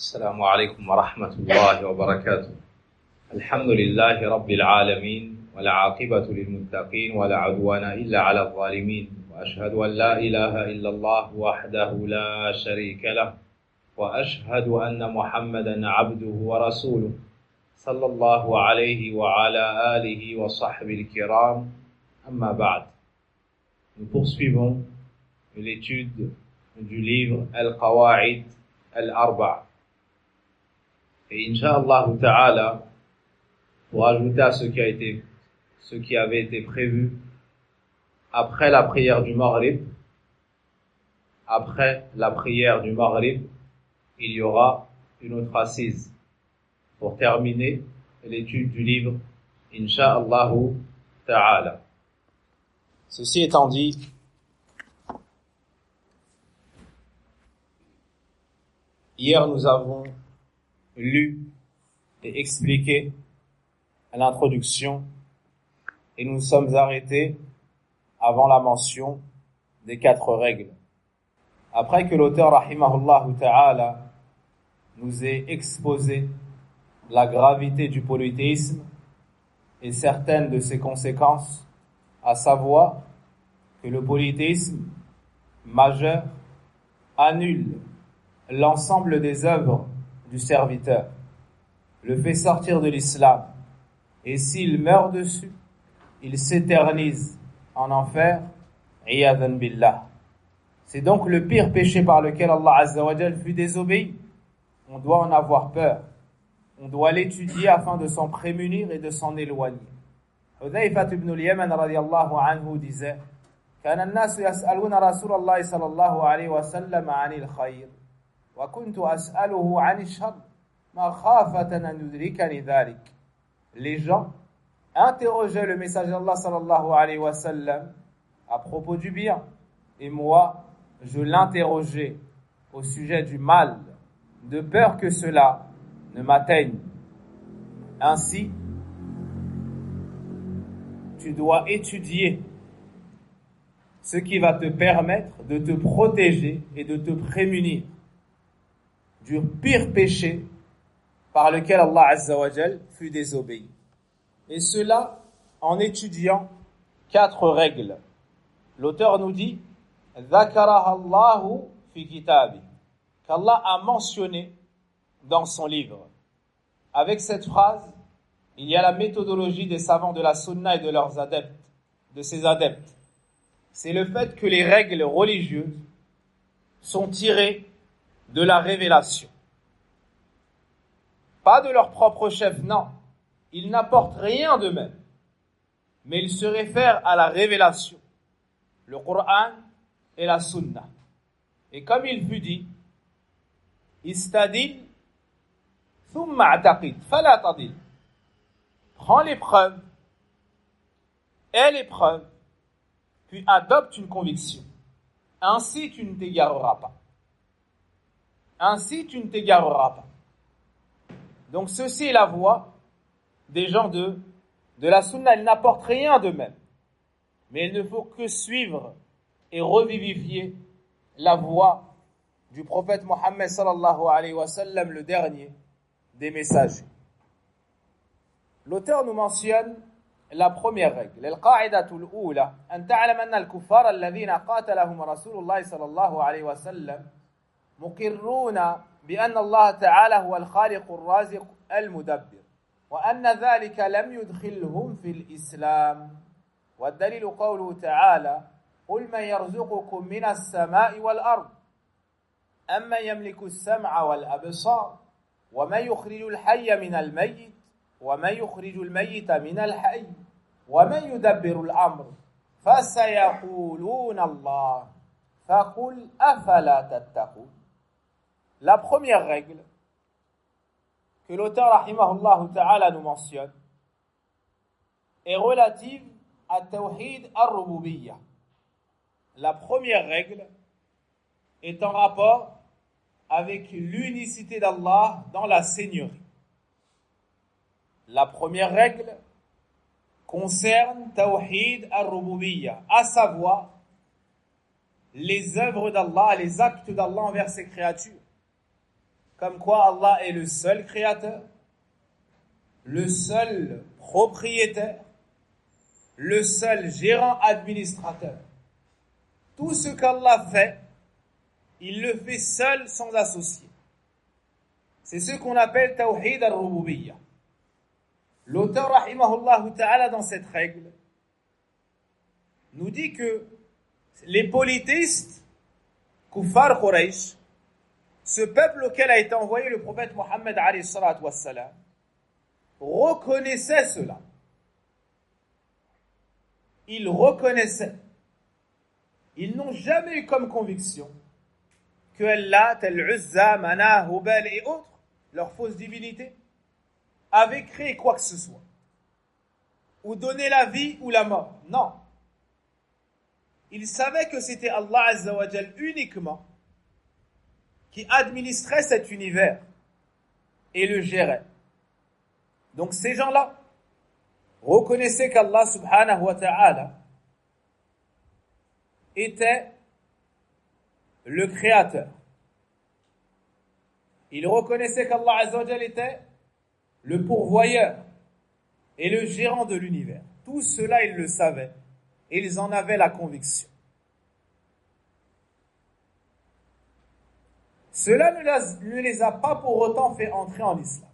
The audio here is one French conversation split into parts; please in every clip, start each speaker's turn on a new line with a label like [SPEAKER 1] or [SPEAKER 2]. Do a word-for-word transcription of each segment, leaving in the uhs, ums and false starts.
[SPEAKER 1] السلام عليكم ورحمة الله وبركاته. الحمد لله رب العالمين والعاقبة للمتقين ولا عدوان إلا على الظالمين، وأشهد أن لا إله إلا الله وحده لا شريك له، وأشهد أن محمدا عبده ورسوله صلى الله عليه وعلى آله وصحبه الكرام. أما بعد. Nous poursuivons l'étude du livre Al-Qawa'id Al-Arba'. Et Inch'Allah Ta'ala, pour ajouter à ce qui a été, ce qui avait été prévu, après la prière du Maghrib, après la prière du Maghrib, il y aura une autre assise pour terminer l'étude du livre, Inch'Allah Ta'ala. Ceci étant dit, hier nous avons lu et expliqué l'introduction et nous nous sommes arrêtés avant la mention des quatre règles. Après que l'auteur rahimahullah ta'ala nous ait exposé la gravité du polythéisme et certaines de ses conséquences, à savoir que le polythéisme majeur annule l'ensemble des œuvres du serviteur, le fait sortir de l'islam, et s'il meurt dessus, il s'éternise en enfer, iyadhan billah. C'est donc le pire péché par lequel Allah Azza wa Jal fut désobéi. On doit en avoir peur. On doit l'étudier afin de s'en prémunir et de s'en éloigner. Hudhayfa ibn al-Yaman radiyallahu anhu disait: كان الناس يسألون رسول الله صلى الله عليه وسلم عن الخير وكنت أسأله عن الشر مخافة أن يدركني ذلك. Les gens interrogeaient le messager d'Allah sallallahu alayhi wa sallam à propos du bien, et moi je l'interrogeais au sujet du mal, de peur que cela ne m'atteigne. Ainsi, tu dois étudier ce qui va te permettre de te protéger et de te prémunir du pire péché par lequel Allah Azza wa Jal fut désobéi. Et cela en étudiant quatre règles. L'auteur nous dit ذَكَرَهَا اللَّهُ فِي كِتَابِهِ, qu'Allah a mentionné dans son livre. Avec cette phrase, il y a la méthodologie des savants de la sunna et de leurs adeptes, de ses adeptes. C'est le fait que les règles religieuses sont tirées de la révélation. Pas de leur propre chef, non. Ils n'apportent rien d'eux-mêmes. Mais ils se réfèrent à la révélation, le Coran et la Sunna. Et comme il fut dit, istadil thumma a'taqid fala tadil. Prends l'épreuve et l'épreuve, puis adopte une conviction. Ainsi tu ne t'égareras pas. Ainsi tu ne t'égareras pas. Donc ceci est la voie des gens de, de la sunna. Ils n'apportent rien d'eux-mêmes. Mais il ne faut que suivre et revivifier la voie du prophète Mohammed sallallahu alayhi wa sallam, le dernier des messagers. L'auteur nous mentionne la première règle. القاعدة الأولى أن تعلم أن الكفار الذين قاتلهم رسول الله صلى الله عليه وسلم مقرون بأن الله تعالى هو الخالق الرازق المدبر، وأن ذلك لم يدخلهم في الإسلام. والدليل قوله تعالى: قل من يرزقكم من السماء والأرض أمن يملك السمع والأبصار ومن يخرج الحي من الميت ومن يخرج الميت من الحي ومن يدبر الأمر فسيقولون الله فقل أفلا تتقون. La première règle que l'auteur rahimahullah ta'ala nous mentionne est relative à Tawhid al-Rububiyyah. La première règle est en rapport avec l'unicité d'Allah dans la seigneurie. La première règle concerne Tawhid al-Rububiyyah, à savoir les œuvres d'Allah, les actes d'Allah envers ses créatures. comme quoi Allah est le seul créateur, le seul propriétaire, le seul gérant administrateur. Tout ce qu'Allah fait, il le fait seul sans associé. C'est ce qu'on appelle Tawhid al-Rububiyyah. L'auteur, rahimahullah ta'ala, dans cette règle, nous dit que les polythéistes, Kuffar Quraysh, ce peuple auquel a été envoyé le prophète Mohammed alayhi salatu wassalam, reconnaissaient cela. Ils reconnaissaient. Ils n'ont jamais eu comme conviction que Allah, tel Uzza, Manah, Hubal et autres, leurs fausses divinités, avaient créé quoi que ce soit, ou donné la vie ou la mort. Non. Ils savaient que c'était Allah Azza wa Jal uniquement qui administrait cet univers et le gérait. Donc ces gens-là reconnaissaient qu'Allah subhanahu wa ta'ala était le créateur. Ils reconnaissaient qu'Allah Azza wa Jal était le pourvoyeur et le gérant de l'univers. Tout cela, ils le savaient et ils en avaient la conviction. Cela ne les a pas pour autant fait entrer en islam.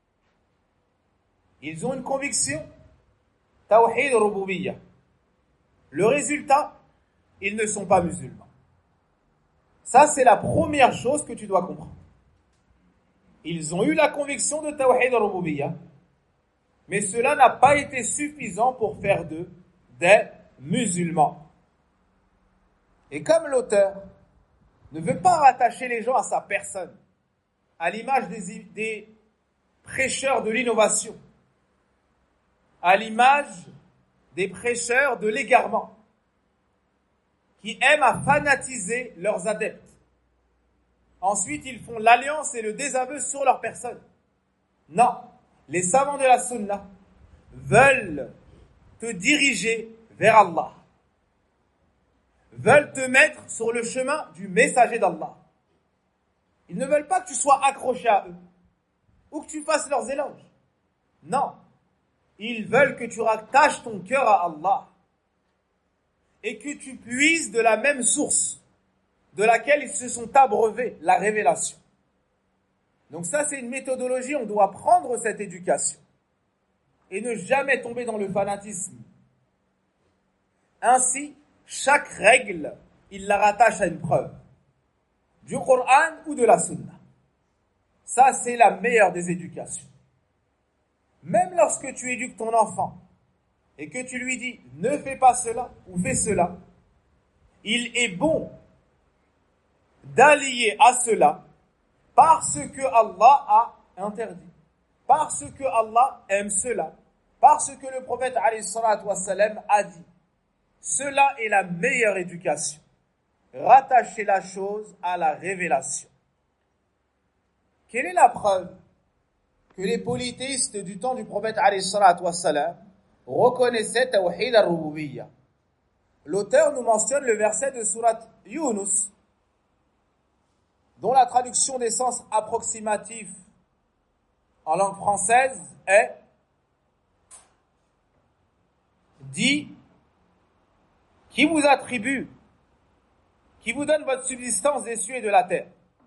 [SPEAKER 1] Ils ont une conviction, Tawhid Rububiyyah. Le résultat, ils ne sont pas musulmans. Ça, c'est la première chose que tu dois comprendre. Ils ont eu la conviction de Tawhid Rububiyyah, mais cela n'a pas été suffisant pour faire d'eux des musulmans. Et comme l'auteur ne veut pas rattacher les gens à sa personne, à l'image des, des prêcheurs de l'innovation, à l'image des prêcheurs de l'égarement, qui aiment à fanatiser leurs adeptes. Ensuite, ils font l'alliance et le désaveu sur leur personne. Non, les savants de la sunna veulent te diriger vers Allah, veulent te mettre sur le chemin du messager d'Allah. Ils ne veulent pas que tu sois accroché à eux ou que tu fasses leurs éloges. Non, ils veulent que tu rattaches ton cœur à Allah et que tu puises de la même source de laquelle ils se sont abreuvés, la révélation. Donc ça, c'est une méthodologie, on doit prendre cette éducation et ne jamais tomber dans le fanatisme. Ainsi, chaque règle, il la rattache à une preuve, du Coran ou de la Sunna. Ça, c'est la meilleure des éducations. Même lorsque tu éduques ton enfant et que tu lui dis « ne fais pas cela » ou « fais cela », il est bon d'allier à cela parce que Allah a interdit, parce que Allah aime cela, parce que le prophète alayhi salatu wassalam a dit. Cela est la meilleure éducation. Rattacher la chose à la révélation. Quelle est la preuve que les polythéistes du temps du prophète alayhi salatu wassalam reconnaissaient Tawhid al-Rububiyyah? L'auteur nous mentionne le verset de sourate Yunus, dont la traduction des sens approximatifs en langue française est dit, qui vous attribue, qui vous donne votre subsistance des cieux et de la terre,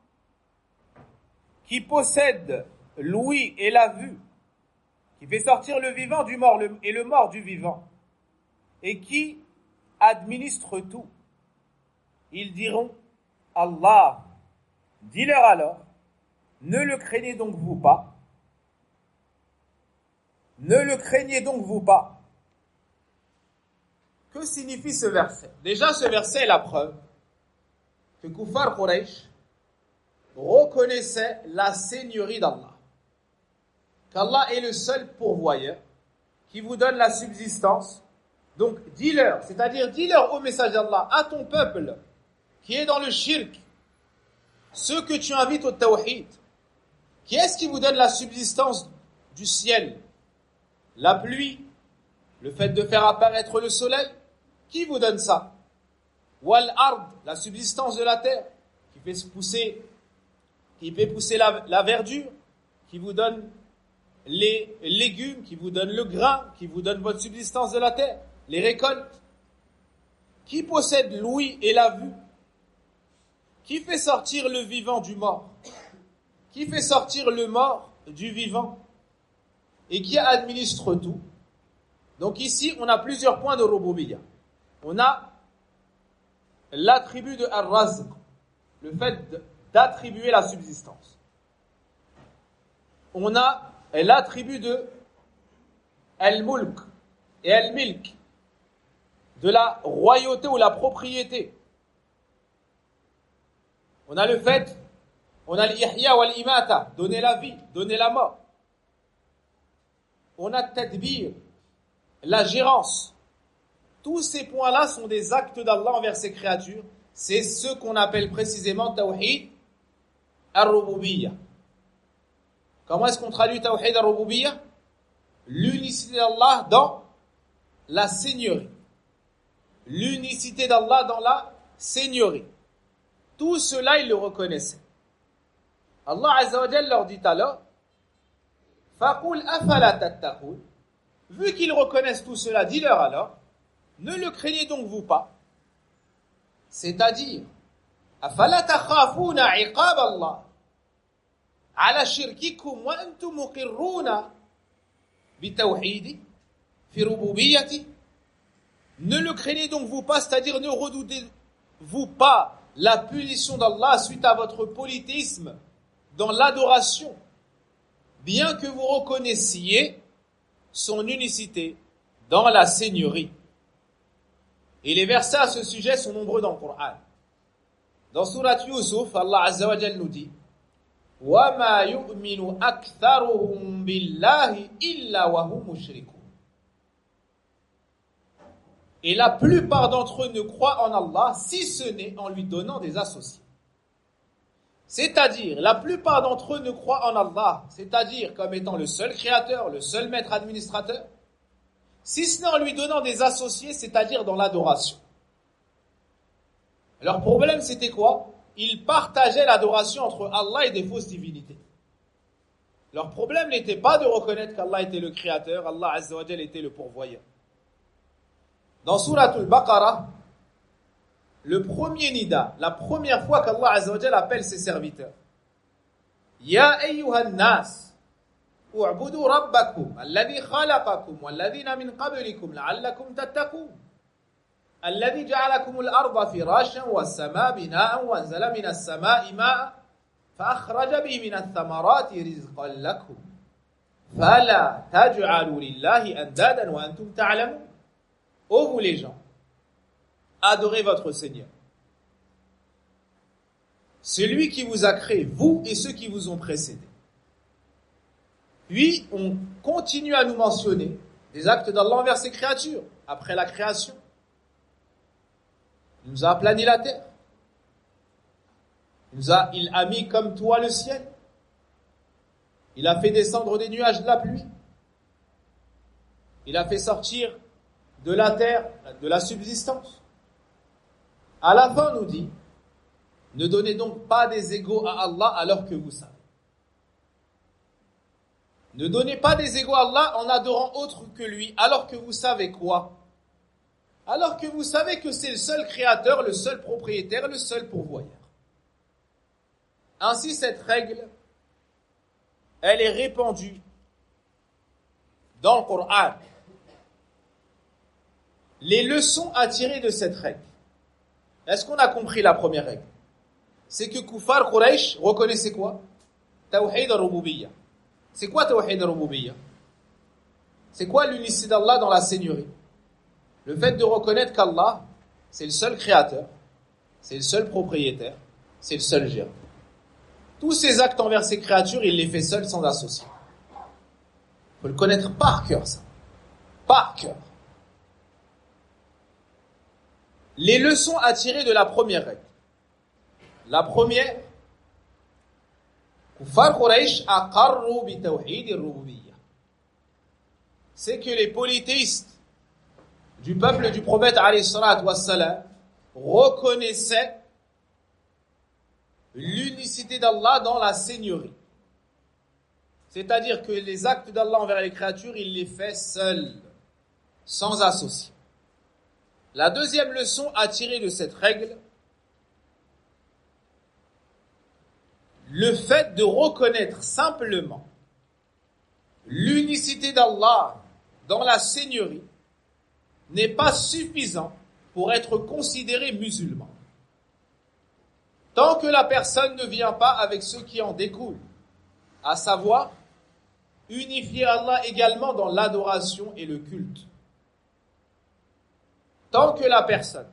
[SPEAKER 1] qui possède l'ouïe et la vue, qui fait sortir le vivant du mort et le mort du vivant, et qui administre tout. Ils diront, Allah. Dis-leur alors, ne le craignez donc vous pas, ne le craignez donc vous pas. Que signifie ce verset? Déjà, ce verset est la preuve que Kuffar Quraysh reconnaissait la seigneurie d'Allah, qu'Allah est le seul pourvoyeur qui vous donne la subsistance. Donc, dis-leur, c'est-à-dire dis-leur au message d'Allah, à ton peuple qui est dans le shirk, ceux que tu invites au tawhid, qui est-ce qui vous donne la subsistance du ciel? La pluie, le fait de faire apparaître le soleil, qui vous donne ça? Wal ard, la subsistance de la terre, qui fait pousser, qui fait pousser la, la verdure, qui vous donne les légumes, qui vous donne le grain, qui vous donne votre subsistance de la terre, les récoltes. Qui possède l'ouïe et la vue? Qui fait sortir le vivant du mort? Qui fait sortir le mort du vivant? Et qui administre tout? Donc ici, on a plusieurs points de Rububiyya. On a l'attribut de Ar-Razq, le fait d'attribuer la subsistance. On a l'attribut de Al-Mulk et Al-Milk, de la royauté ou la propriété. On a le fait, on a l'Ihya wa l'Imata, donner la vie, donner la mort. On a Tadbir, la gérance. Tous ces points-là sont des actes d'Allah envers ses créatures. C'est ce qu'on appelle précisément Tawhid ar-Rububiyya. Comment est-ce qu'on traduit Tawhid ar-Rububiyya? L'unicité d'Allah dans la seigneurie. L'unicité d'Allah dans la seigneurie. Tout cela, ils le reconnaissaient. Allah Azza wa Jalla leur dit alors, فَقُلْ أَفَلَا تَتَّقُونَ. Vu qu'ils reconnaissent tout cela, dis-leur alors, ne le craignez donc vous pas. C'est-à-dire, أَفَلَا تَخَافُونَ عِقَابَ اللَّهِ عَلَى شِرْكِكُمْ وَأَنْتُمْ مُقِرُّونَ بِتَوْحِيدِ فِي رُبُوبِيَّتِ. Ne le craignez donc vous pas, c'est-à-dire ne redoutez-vous pas la punition d'Allah suite à votre polythéisme dans l'adoration, bien que vous reconnaissiez son unicité dans la seigneurie. Et les versets à ce sujet sont nombreux dans le Coran. Dans Sourate Yusuf, Allah Azza wa Jalla nous dit وَمَا يُؤْمِنُ أَكْثَرُهُمْ بِاللَّهِ إِلَّا وَهُمْ مُشْرِكُونَ. Et la plupart d'entre eux ne croient en Allah, si ce n'est en lui donnant des associés. C'est-à-dire, la plupart d'entre eux ne croient en Allah, c'est-à-dire comme étant le seul créateur, le seul maître administrateur, si ce n'est en lui donnant des associés, c'est-à-dire dans l'adoration. Leur problème, c'était quoi? Ils partageaient l'adoration entre Allah et des fausses divinités. Leur problème n'était pas de reconnaître qu'Allah était le créateur, Allah Azza wa Jalla était le pourvoyeur. Dans Sourate Al-Baqarah, le premier nida, la première fois qu'Allah Azza wa Jalla appelle ses serviteurs, Ya ayyuhan nas, u'budu rabbakum, alladhi khalaqakum, walladhina min qablikum, la'allakum tattaqun. الذي جعلكم الأرض فراشا والسماء بناء وأنزل من السماء ماء فأخرج به من الثمرات رزقا لكم فلا تجعلوا لله أندادا وأنتم تعلمون. Ô vous les gens, adorez votre Seigneur, celui qui vous a créé, vous et ceux qui vous ont précédés. Puis on continue à nous mentionner des actes d'Allah envers ses créatures après la création. Il nous a aplani la terre. Il, nous a, il a mis comme toit le ciel. Il a fait descendre des nuages de la pluie. Il a fait sortir de la terre de la subsistance. À la fin, on nous dit, ne donnez donc pas des égaux à Allah alors que vous savez. Ne donnez pas des égaux à Allah en adorant autre que lui alors que vous savez quoi? Alors que vous savez que c'est le seul créateur, le seul propriétaire, le seul pourvoyeur. Ainsi, cette règle, elle est répandue dans le Coran. Les leçons à tirer de cette règle. Est-ce qu'on a compris la première règle? C'est que Kuffar Quraysh reconnaissait quoi? Tawhid al-Rububiyya. C'est quoi Tawhid al-Rububiyya? C'est quoi l'unicité d'Allah dans la seigneurie? Le fait de reconnaître qu'Allah, c'est le seul créateur, c'est le seul propriétaire, c'est le seul gérant. Tous ces actes envers ses créatures, il les fait seul sans associé. Il faut le connaître par cœur, ça. Par cœur. Les leçons à tirer de la première règle. La première, Kuffar Quraysh aqarru bi tawhid ar-rububiyya. C'est que les polythéistes du peuple du prophète alayhi salatu wassalam reconnaissait l'unicité d'Allah dans la seigneurie. C'est-à-dire que les actes d'Allah envers les créatures, il les fait seul, sans associé. La deuxième leçon à tirer de cette règle, le fait de reconnaître simplement l'unicité d'Allah dans la seigneurie n'est pas suffisant pour être considéré musulman. Tant que la personne ne vient pas avec ce qui en découle, à savoir unifier Allah également dans l'adoration et le culte. Tant que la personne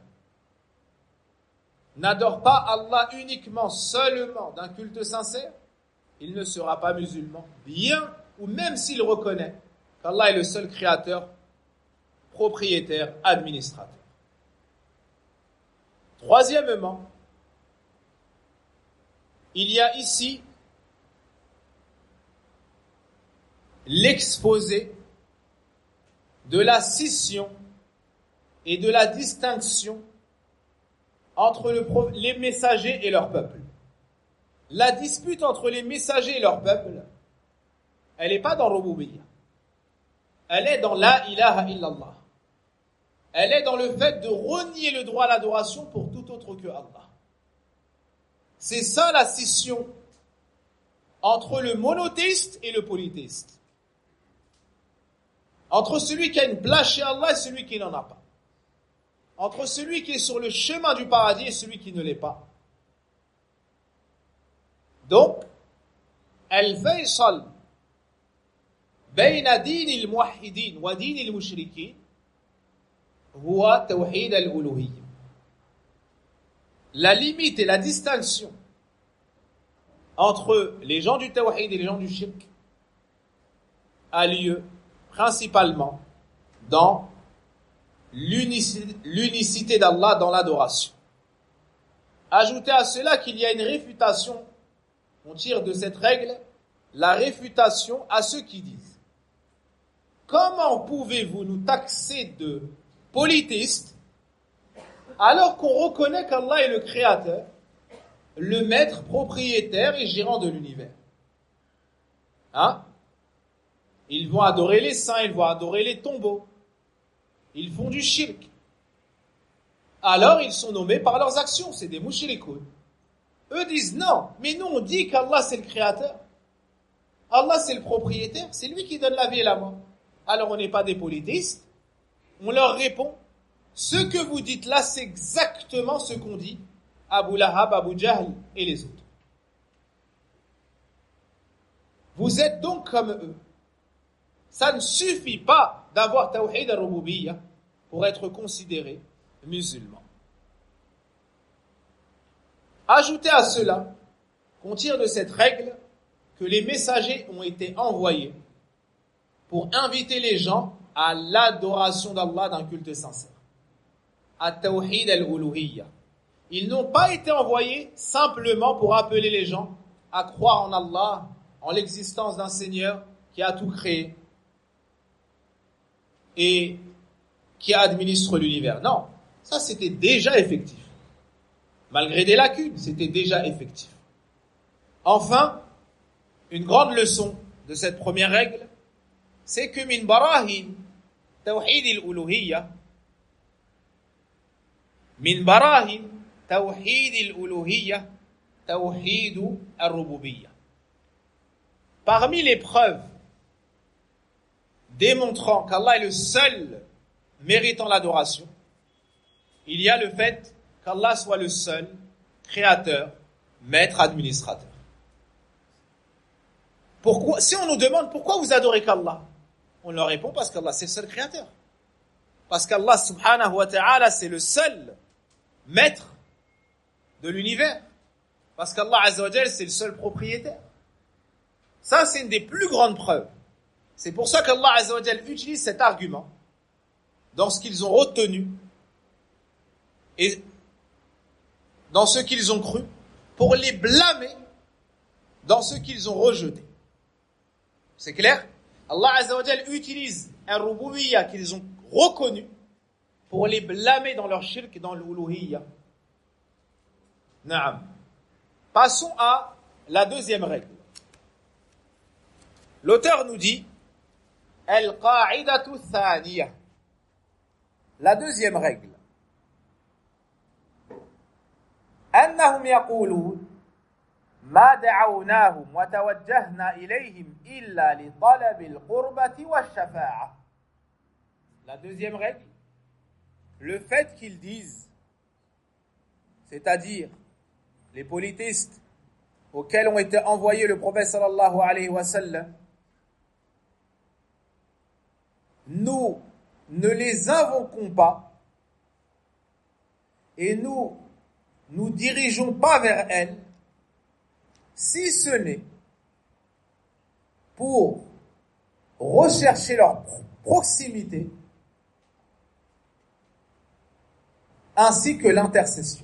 [SPEAKER 1] n'adore pas Allah uniquement, seulement d'un culte sincère, il ne sera pas musulman, bien ou même s'il reconnaît qu'Allah est le seul créateur, propriétaire, administrateur. Troisièmement, il y a ici l'exposé de la scission et de la distinction entre le, les messagers et leur peuple. La dispute entre les messagers et leur peuple, elle n'est pas dans Rububiyya. Elle est dans la ilaha illallah. Elle est dans le fait de renier le droit à l'adoration pour tout autre que Allah. C'est ça la scission entre le monothéiste et le polythéiste. Entre celui qui a une place chez Allah et celui qui n'en a pas. Entre celui qui est sur le chemin du paradis et celui qui ne l'est pas. Donc, al-faysal bayna din al-muwahhidin wa din al-mushrikin huwa tawhid al-uluhiyya. La limite et la distinction entre les gens du tawhid et les gens du shirk a lieu principalement dans l'unicité, l'unicité d'Allah dans l'adoration. Ajoutez à cela qu'il y a une réfutation, on tire de cette règle, la réfutation à ceux qui disent: comment pouvez-vous nous taxer de polythéistes alors qu'on reconnaît qu'Allah est le créateur, le maître, propriétaire et gérant de l'univers? Hein? Ils vont adorer les saints, ils vont adorer les tombeaux. Ils font du shirk. Alors ils sont nommés par leurs actions, c'est des mushrikoun. Eux disent non, mais nous on dit qu'Allah c'est le créateur. Allah c'est le propriétaire, c'est lui qui donne la vie et la mort. Alors on n'est pas des polythéistes. On leur répond: ce que vous dites là, c'est exactement ce qu'ont dit Abu Lahab, Abu Jahl et les autres. Vous êtes donc comme eux. Ça ne suffit pas d'avoir tawhid al-rububiyya pour être considéré musulman. Ajoutez à cela qu'on tire de cette règle que les messagers ont été envoyés pour inviter les gens à l'adoration d'Allah d'un culte sincère. At-tawhid al-uluhiyya. Ils n'ont pas été envoyés simplement pour appeler les gens à croire en Allah, en l'existence d'un Seigneur qui a tout créé et qui administre l'univers. Non, ça c'était déjà effectif. Malgré des lacunes, c'était déjà effectif. Enfin, une grande leçon de cette première règle, c'est que min barahin tawhid al-uluhiyya, min barahin tawhid al-uluhiyya, tawhid al-rububiyya. Parmi les preuves démontrant qu'Allah est le seul méritant l'adoration, il y a le fait qu'Allah soit le seul créateur, maître, administrateur. Pourquoi, si on nous demande pourquoi vous adorez qu'Allah, on leur répond parce qu'Allah c'est le seul créateur. Parce qu'Allah subhanahu wa ta'ala c'est le seul maître de l'univers. Parce qu'Allah azza wa jalla c'est le seul propriétaire. Ça c'est une des plus grandes preuves. C'est pour ça qu'Allah azza wa jalla utilise cet argument dans ce qu'ils ont retenu et dans ce qu'ils ont cru pour les blâmer dans ce qu'ils ont rejeté. C'est clair? Allah azza wa jalla utilise un rububiyya qu'ils ont reconnu pour les blâmer dans leur shirk et dans l'uluhiyya. Naam. Passons à la deuxième règle. L'auteur nous dit Al-Qa'idatu Thaniya. La deuxième règle. أنهم يقولون ما دعوناهم وتوجهنا إليهم إلا لطلب القربة والشفاعة. La deuxième règle, le fait qu'ils disent, c'est-à-dire les polythéistes auxquels ont été envoyés le prophète sallallahu alayhi wa sallam, nous ne les invoquons pas et nous nous dirigeons pas vers elles, si ce n'est pour rechercher leur proximité ainsi que l'intercession.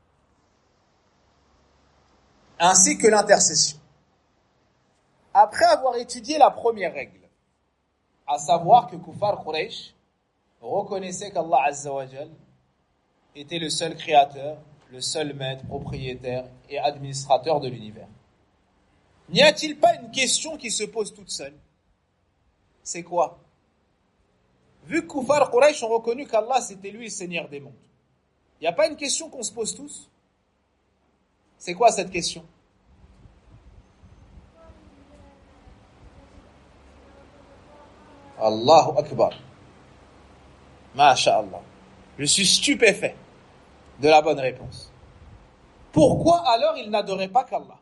[SPEAKER 1] Ainsi que l'intercession. Après avoir étudié la première règle, à savoir que Kuffar Quraysh reconnaissait qu'Allah Azza wa Jal était le seul créateur, le seul maître, propriétaire et administrateur de l'univers. N'y a-t-il pas une question qui se pose toute seule? C'est quoi? Vu que Kuffar Quraysh ont reconnu qu'Allah c'était lui le Seigneur des mondes, il n'y a pas une question qu'on se pose tous? C'est quoi cette question? Allahu Akbar. Masha'Allah. Je suis stupéfait de la bonne réponse. Pourquoi alors ils n'adoraient pas qu'Allah?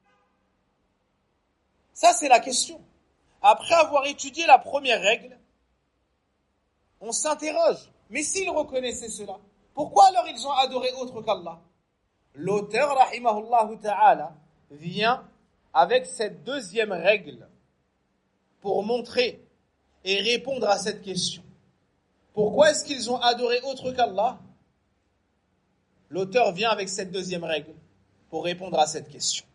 [SPEAKER 1] Ça, c'est la question. Après avoir étudié la première règle, on s'interroge. Mais s'ils reconnaissaient cela, pourquoi alors ils ont adoré autre qu'Allah? L'auteur, rahimahullah ta'ala, vient avec cette deuxième règle pour montrer et répondre à cette question. Pourquoi est-ce qu'ils ont adoré autre qu'Allah? L'auteur vient avec cette deuxième règle pour répondre à cette question.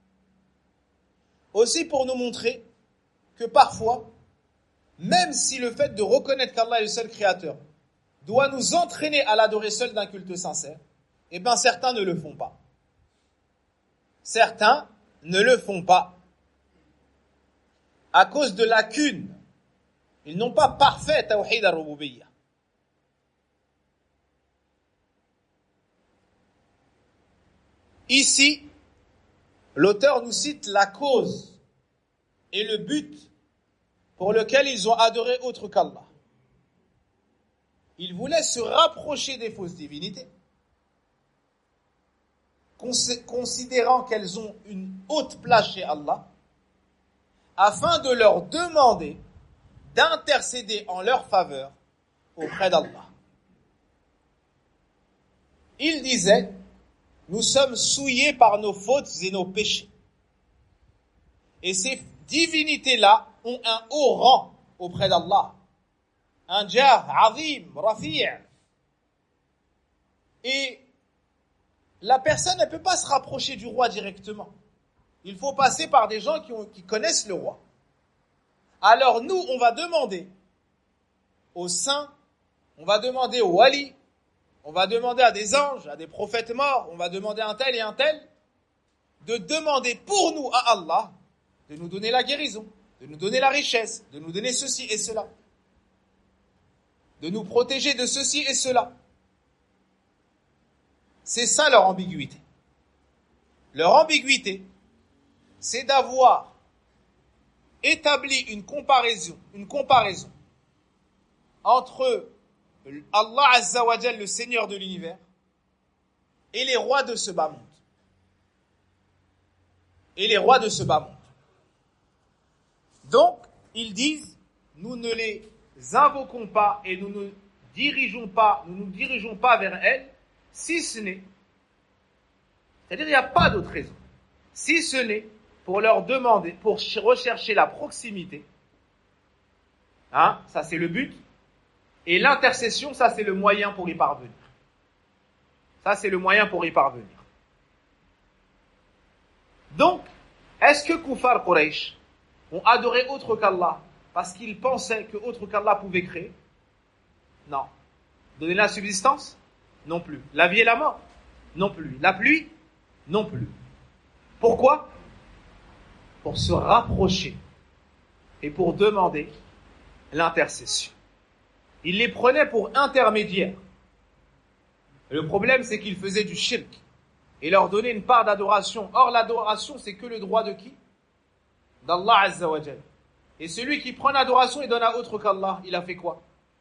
[SPEAKER 1] Aussi pour nous montrer que parfois, même si le fait de reconnaître qu'Allah est le seul créateur doit nous entraîner à l'adorer seul d'un culte sincère, eh bien certains ne le font pas. Certains ne le font pas. À cause de lacunes. Ils n'ont pas parfait tawhid ar-rububiyyah. Ici, l'auteur nous cite la cause et le but pour lequel ils ont adoré autre qu'Allah. Ils voulaient se rapprocher des fausses divinités, considérant qu'elles ont une haute place chez Allah, afin de leur demander d'intercéder en leur faveur auprès d'Allah. Ils disaient, nous sommes souillés par nos fautes et nos péchés. Et ces divinités-là ont un haut rang auprès d'Allah. Un jah, azim, rafi'. Et la personne ne peut pas se rapprocher du roi directement. Il faut passer par des gens qui, ont, qui connaissent le roi. Alors nous, on va demander aux saints, on va demander aux walis, on va demander à des anges, à des prophètes morts, on va demander à un tel et un tel, de demander pour nous à Allah, de nous donner la guérison, de nous donner la richesse, de nous donner ceci et cela, de nous protéger de ceci et cela. C'est ça leur ambiguïté. Leur ambiguïté, c'est d'avoir établi une comparaison, une comparaison entre Allah Azza wa Jal, le Seigneur de l'univers, et les rois de ce bas monde. Et les rois de ce bas monde. Donc, ils disent, nous ne les invoquons pas et nous ne dirigeons pas, nous nous dirigeons pas vers elles, si ce n'est, c'est-à-dire il n'y a pas d'autre raison, si ce n'est pour leur demander, pour rechercher la proximité, hein, ça c'est le but, et l'intercession, ça c'est le moyen pour y parvenir. Ça c'est le moyen pour y parvenir. Donc, est-ce que Kuffar Quraysh ont adoré autre qu'Allah parce qu'ils pensaient que autre qu'Allah pouvait créer? Non. Donner la subsistance? Non plus. La vie et la mort? Non plus. La pluie? Non plus. Pourquoi? Pour se rapprocher et pour demander l'intercession. Il les prenait pour intermédiaires. Le problème, c'est qu'ils faisaient du shirk et leur donnaient une part d'adoration. Or, l'adoration, c'est que le droit de qui? D'Allah Azza wa Jal. Et celui qui prend l'adoration et donne à autre qu'Allah, il a fait quoi?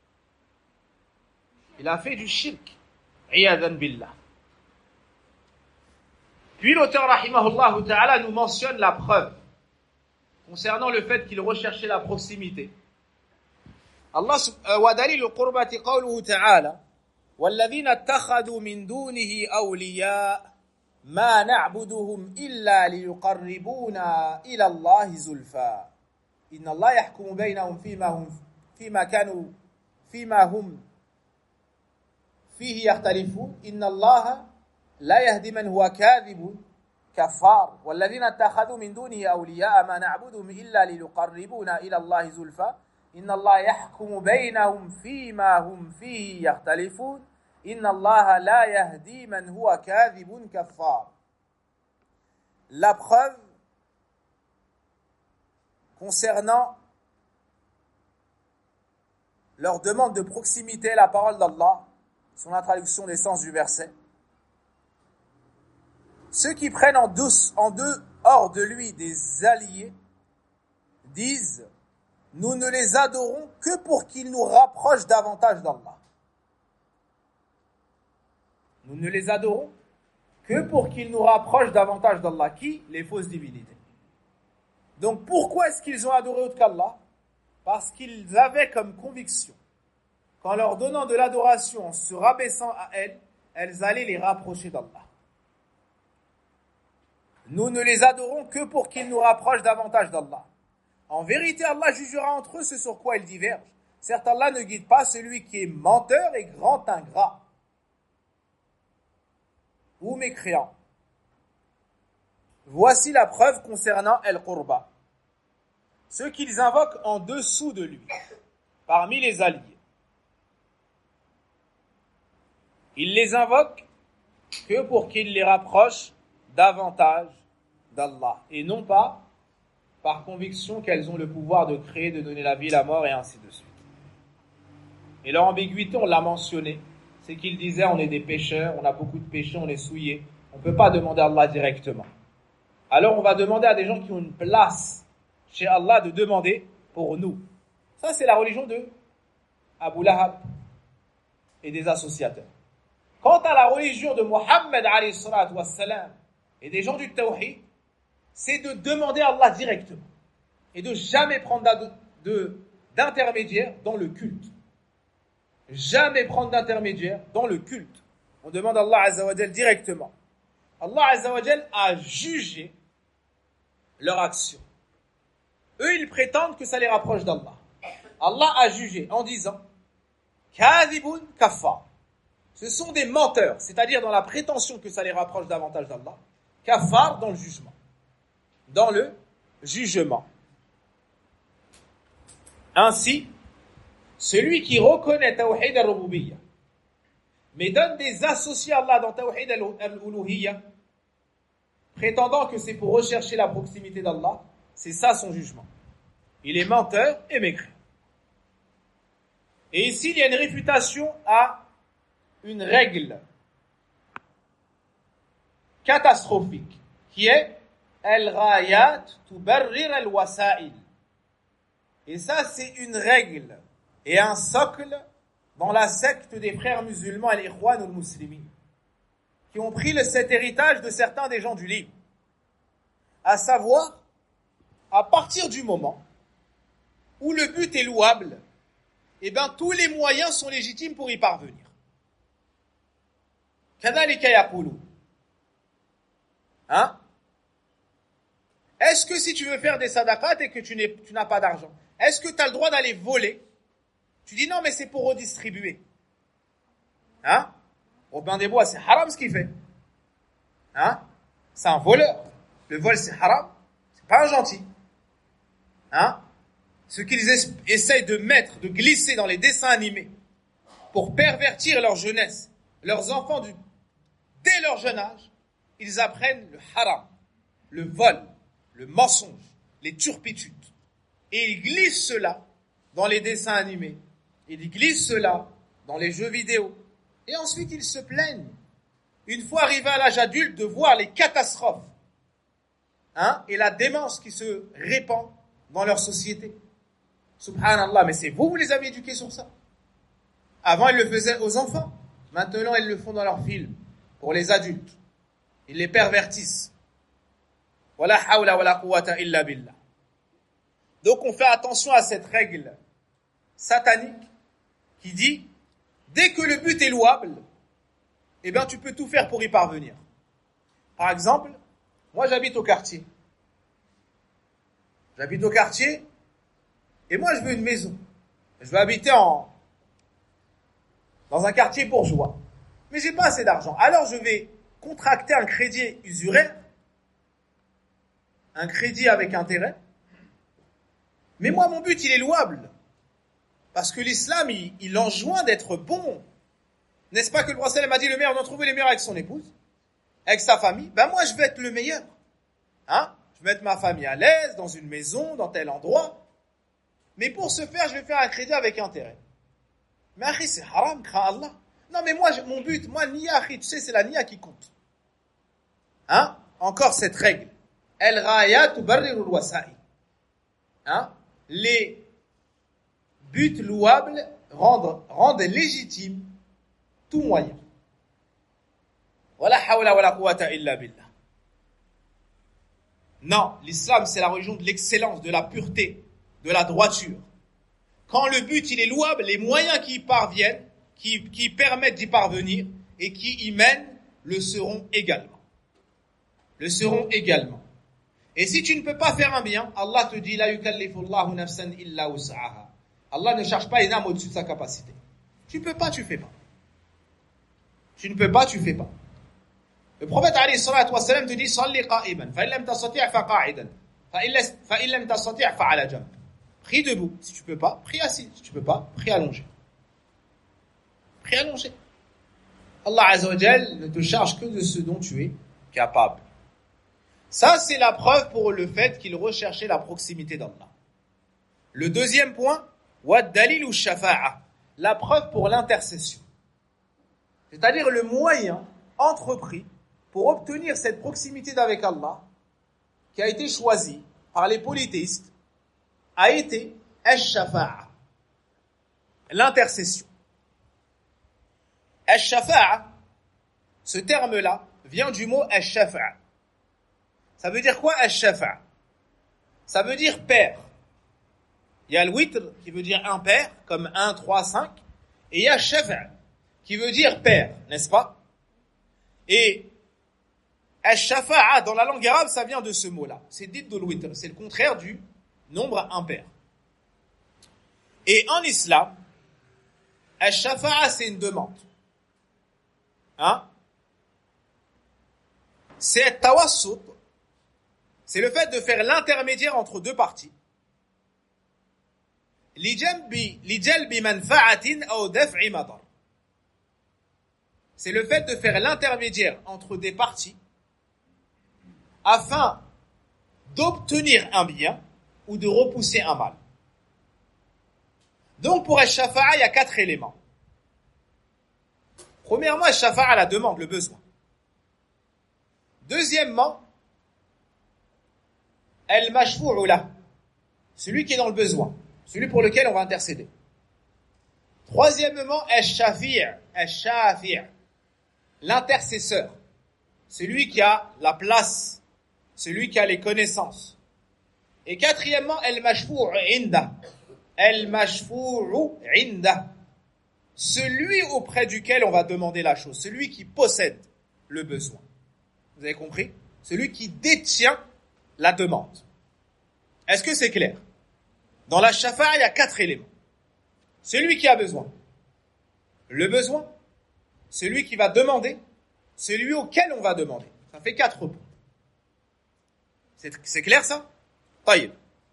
[SPEAKER 1] Il a fait du shirk. Iyadan billah. Puis l'auteur rahimahullah ta'ala nous mentionne la preuve concernant le fait qu'il recherchait la proximité. Allah wa dalil qurbati qawluhu ta'ala والذين اتخذوا من دونه أولياء ما نعبدهم إلا ليقربونا إلى الله زلفى إن الله يحكم بينهم فيما هم فيما كانوا فيما هم فيه يختلفون إن الله لا يهدي من هو كاذب كفار والذين اتخذوا من دونه أولياء ما نعبدهم إلا ليقربونا إلى الله زلفى إن الله يحكم بينهم فيما هم فيه يختلفون إن الله لا يهدي من هو كاذب كفار. La preuve concernant leur demande de proximité à la parole d'Allah, sur la traduction des sens du verset. Ceux qui prennent en deux, en deux hors de lui des alliés disent « Nous ne les adorons que pour qu'ils nous rapprochent davantage d'Allah. » Nous ne les adorons que pour qu'ils nous rapprochent davantage d'Allah. Qui? Les fausses divinités. Donc pourquoi est-ce qu'ils ont adoré autre qu'Allah? Parce qu'ils avaient comme conviction qu'en leur donnant de l'adoration, en se rabaissant à elles, elles allaient les rapprocher d'Allah. Nous ne les adorons que pour qu'ils nous rapprochent davantage d'Allah. En vérité, Allah jugera entre eux ce sur quoi ils divergent. Certes, Allah ne guide pas celui qui est menteur et grand ingrat ou mécréant. Voici la preuve concernant El-Qurba. Ceux qu'ils invoquent en dessous de lui, parmi les alliés. Ils les invoquent que pour qu'ils les rapprochent davantage d'Allah, et non pas par conviction qu'elles ont le pouvoir de créer, de donner la vie, la mort, et ainsi de suite. Et leur ambiguïté, on l'a mentionné, c'est qu'ils disaient on est des pécheurs, on a beaucoup de péchés, on est souillés, on ne peut pas demander à Allah directement. Alors on va demander à des gens qui ont une place chez Allah de demander pour nous. Ça c'est la religion de Abu Lahab et des associateurs. Quant à la religion de Muhammad alayhi salatu wassalam et des gens du tawhid, c'est de demander à Allah directement et de jamais prendre de, de, d'intermédiaire dans le culte. Jamais prendre d'intermédiaire dans le culte. On demande à Allah Azza wa Jal directement. Allah Azza wa Jal a jugé leur action. Eux, ils prétendent que ça les rapproche d'Allah. Allah a jugé en disant Kadhibun kafar. Ce sont des menteurs, c'est-à-dire dans la prétention que ça les rapproche davantage d'Allah. Kafar dans le jugement. Dans le jugement. Ainsi, celui qui reconnaît Tawhid al-Rububiyyah, mais donne des associés à Allah dans Tawhid al-Uluhiyyah, prétendant que c'est pour rechercher la proximité d'Allah, c'est ça son jugement. Il est menteur et mécréant. Et ici, il y a une réfutation à une règle catastrophique, qui est al-ghayat tubarrir al-wasa'il. Et ça, c'est une règle et un socle dans la secte des frères musulmans al-Ikhwan ou al-Muslimin, qui ont pris le, cet héritage de certains des gens du livre. À savoir, à partir du moment où le but est louable, eh bien, tous les moyens sont légitimes pour y parvenir. Kadhalika yaqulu. Hein? Est-ce que si tu veux faire des sadaqat et que tu, n'es, tu n'as pas d'argent, est-ce que tu as le droit d'aller voler? Tu dis non, mais c'est pour redistribuer. Hein? Robin des Bois, c'est haram ce qu'il fait. Hein? C'est un voleur. Le vol, c'est haram. C'est pas un gentil. Hein? Ce qu'ils es- essayent de mettre, de glisser dans les dessins animés pour pervertir leur jeunesse, leurs enfants, du, dès leur jeune âge, ils apprennent le haram, le vol, le mensonge, les turpitudes. Et ils glissent cela dans les dessins animés. Ils glissent cela dans les jeux vidéo. Et ensuite, ils se plaignent, une fois arrivés à l'âge adulte, de voir les catastrophes, hein, et la démence qui se répand dans leur société. Subhanallah, mais c'est vous, vous les avez éduqués sur ça. Avant, ils le faisaient aux enfants. Maintenant, ils le font dans leurs films, pour les adultes. Ils les pervertissent. Wala hawla wala quwwata illa billah. Donc, on fait attention à cette règle satanique qui dit, dès que le but est louable, eh bien, tu peux tout faire pour y parvenir. Par exemple, moi, j'habite au quartier. J'habite au quartier, et moi, je veux une maison. Je veux habiter en, dans un quartier bourgeois. Mais j'ai pas assez d'argent. Alors, je vais contracter un crédit usuraire, un crédit avec intérêt. Mais moi, mon but, il est louable. Parce que l'islam, il, il enjoint d'être bon. N'est-ce pas que le prophète m'a dit, le meilleur d'entre vous est le meilleur avec son épouse, avec sa famille? Ben moi, je veux être le meilleur. Hein? Je veux mettre ma famille à l'aise, dans une maison, dans tel endroit. Mais pour ce faire, je vais faire un crédit avec intérêt. Mais akhi, c'est haram, crains Allah. Non, mais moi, mon but, moi, niya, akhi, tu sais, c'est la niya qui compte. Hein? Encore cette règle. El raya tubarriru al-wasa'i. Hein? Les buts louables rendent, rendent légitime tout moyen. Wala hawla wala quwwata illa billah. Non, l'islam, c'est la religion de l'excellence, de la pureté, de la droiture. Quand le but, il est louable, les moyens qui y parviennent, qui, qui permettent d'y parvenir et qui y mènent, le seront également. Le seront également. Et si tu ne peux pas faire un bien, Allah te dit, la yukallifu Allahu nafsan illa wus'aha. Allah ne cherche pas une âme au-dessus de sa capacité. Tu ne peux pas, tu fais pas. Tu ne peux pas, tu fais pas. Le prophète alayhi salatu wa salam te dit, salli qa'iman, fa illam tastati' fa qa'idan, fa illam tastati' fa ala jamb. Prie debout, si tu peux pas, prie assis, si tu peux pas, prie allongé. Prie allongé. Allah azza wa jal ne te charge que de ce dont tu es capable. Ça, c'est la preuve pour le fait qu'il recherchait la proximité d'Allah. Le deuxième point, wad dalil ou shafa'a, la preuve pour l'intercession. C'est-à-dire le moyen entrepris pour obtenir cette proximité d'avec Allah, qui a été choisi par les polythéistes, a été ash-shafa'a, l'intercession. Ash-shafa'a, ce terme-là, vient du mot ash-shafa'a. Ça veut dire quoi, ash-shafa'a? Ça veut dire pair. Il y a le witr qui veut dire un pair, comme un, trois, cinq, et il y a shafa'a qui veut dire pair, n'est-ce pas? Et ash-shafa'a, dans la langue arabe, ça vient de ce mot-là. C'est dit de l'witr, c'est le contraire du nombre impair. Et en islam, ash-shafa'a, c'est une demande. Hein? C'est tawassut, c'est le fait de faire l'intermédiaire entre deux parties. Lijalbi lijalbi manfa'atin aw daf'i madar. C'est le fait de faire l'intermédiaire entre des parties afin d'obtenir un bien ou de repousser un mal. Donc pour ash-shafa'a, il y a quatre éléments. Premièrement, ash-shafa'a, la demande, le besoin. Deuxièmement, al-mashfu'u lah, celui qui est dans le besoin, celui pour lequel on va intercéder. Troisièmement, ash-shafi', ash-shafi', l'intercesseur, celui qui a la place, celui qui a les connaissances. Et quatrièmement, al-mashfu'u inda, al-mashfu'u inda, celui auprès duquel on va demander la chose, celui qui possède le besoin. Vous avez compris? Celui qui détient la demande. Est-ce que c'est clair? Dans la shafa'a, il y a quatre éléments. Celui qui a besoin, le besoin, celui qui va demander, celui auquel on va demander. Ça fait quatre points. C'est, c'est clair ça? Taïb.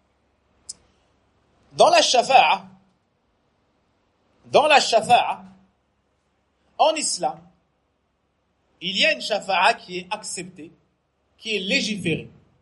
[SPEAKER 1] Dans la shafa'a, dans la shafa'a, en islam, il y a une shafa'a qui est acceptée, qui est légiférée.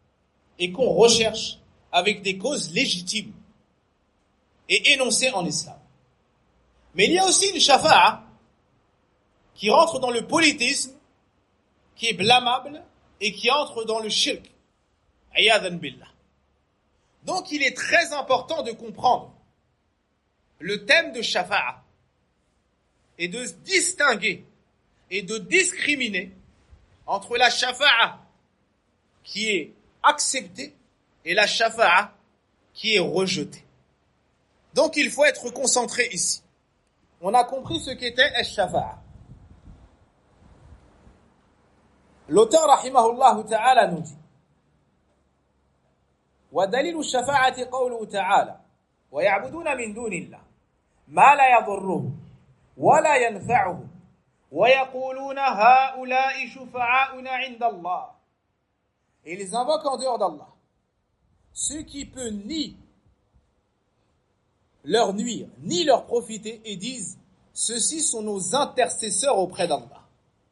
[SPEAKER 1] et qu'on recherche avec des causes légitimes et énoncées en islam. Mais il y a aussi une shafa'a qui rentre dans le polythéisme, qui est blâmable et qui entre dans le shirk. Ayadan billah. Donc il est très important de comprendre le thème de shafa'a et de distinguer et de discriminer entre la shafa'a qui est acceptée et la shafa'a qui est rejetée. Donc il faut être concentré ici. On a compris ce qu'était al-shafa'a. L'auteur rahimahullah ta'ala nous dit وَدَلِيلُ الشَّفَاعَةِ قَوْلُهُ تَعَالَى وَيَعْبُدُونَ مِن دُونِ اللَّهِ مَا لَا يَضُرُّهُمْ وَلَا يَنفَعُهُمْ وَيَقُولُونَ هَؤُلَاءِ شُفَعَاؤُنَا عِندَ اللَّهِ. Et ils invoquent en dehors d'Allah ce qui peut ni leur nuire, ni leur profiter, et disent ceux-ci sont nos intercesseurs auprès d'Allah.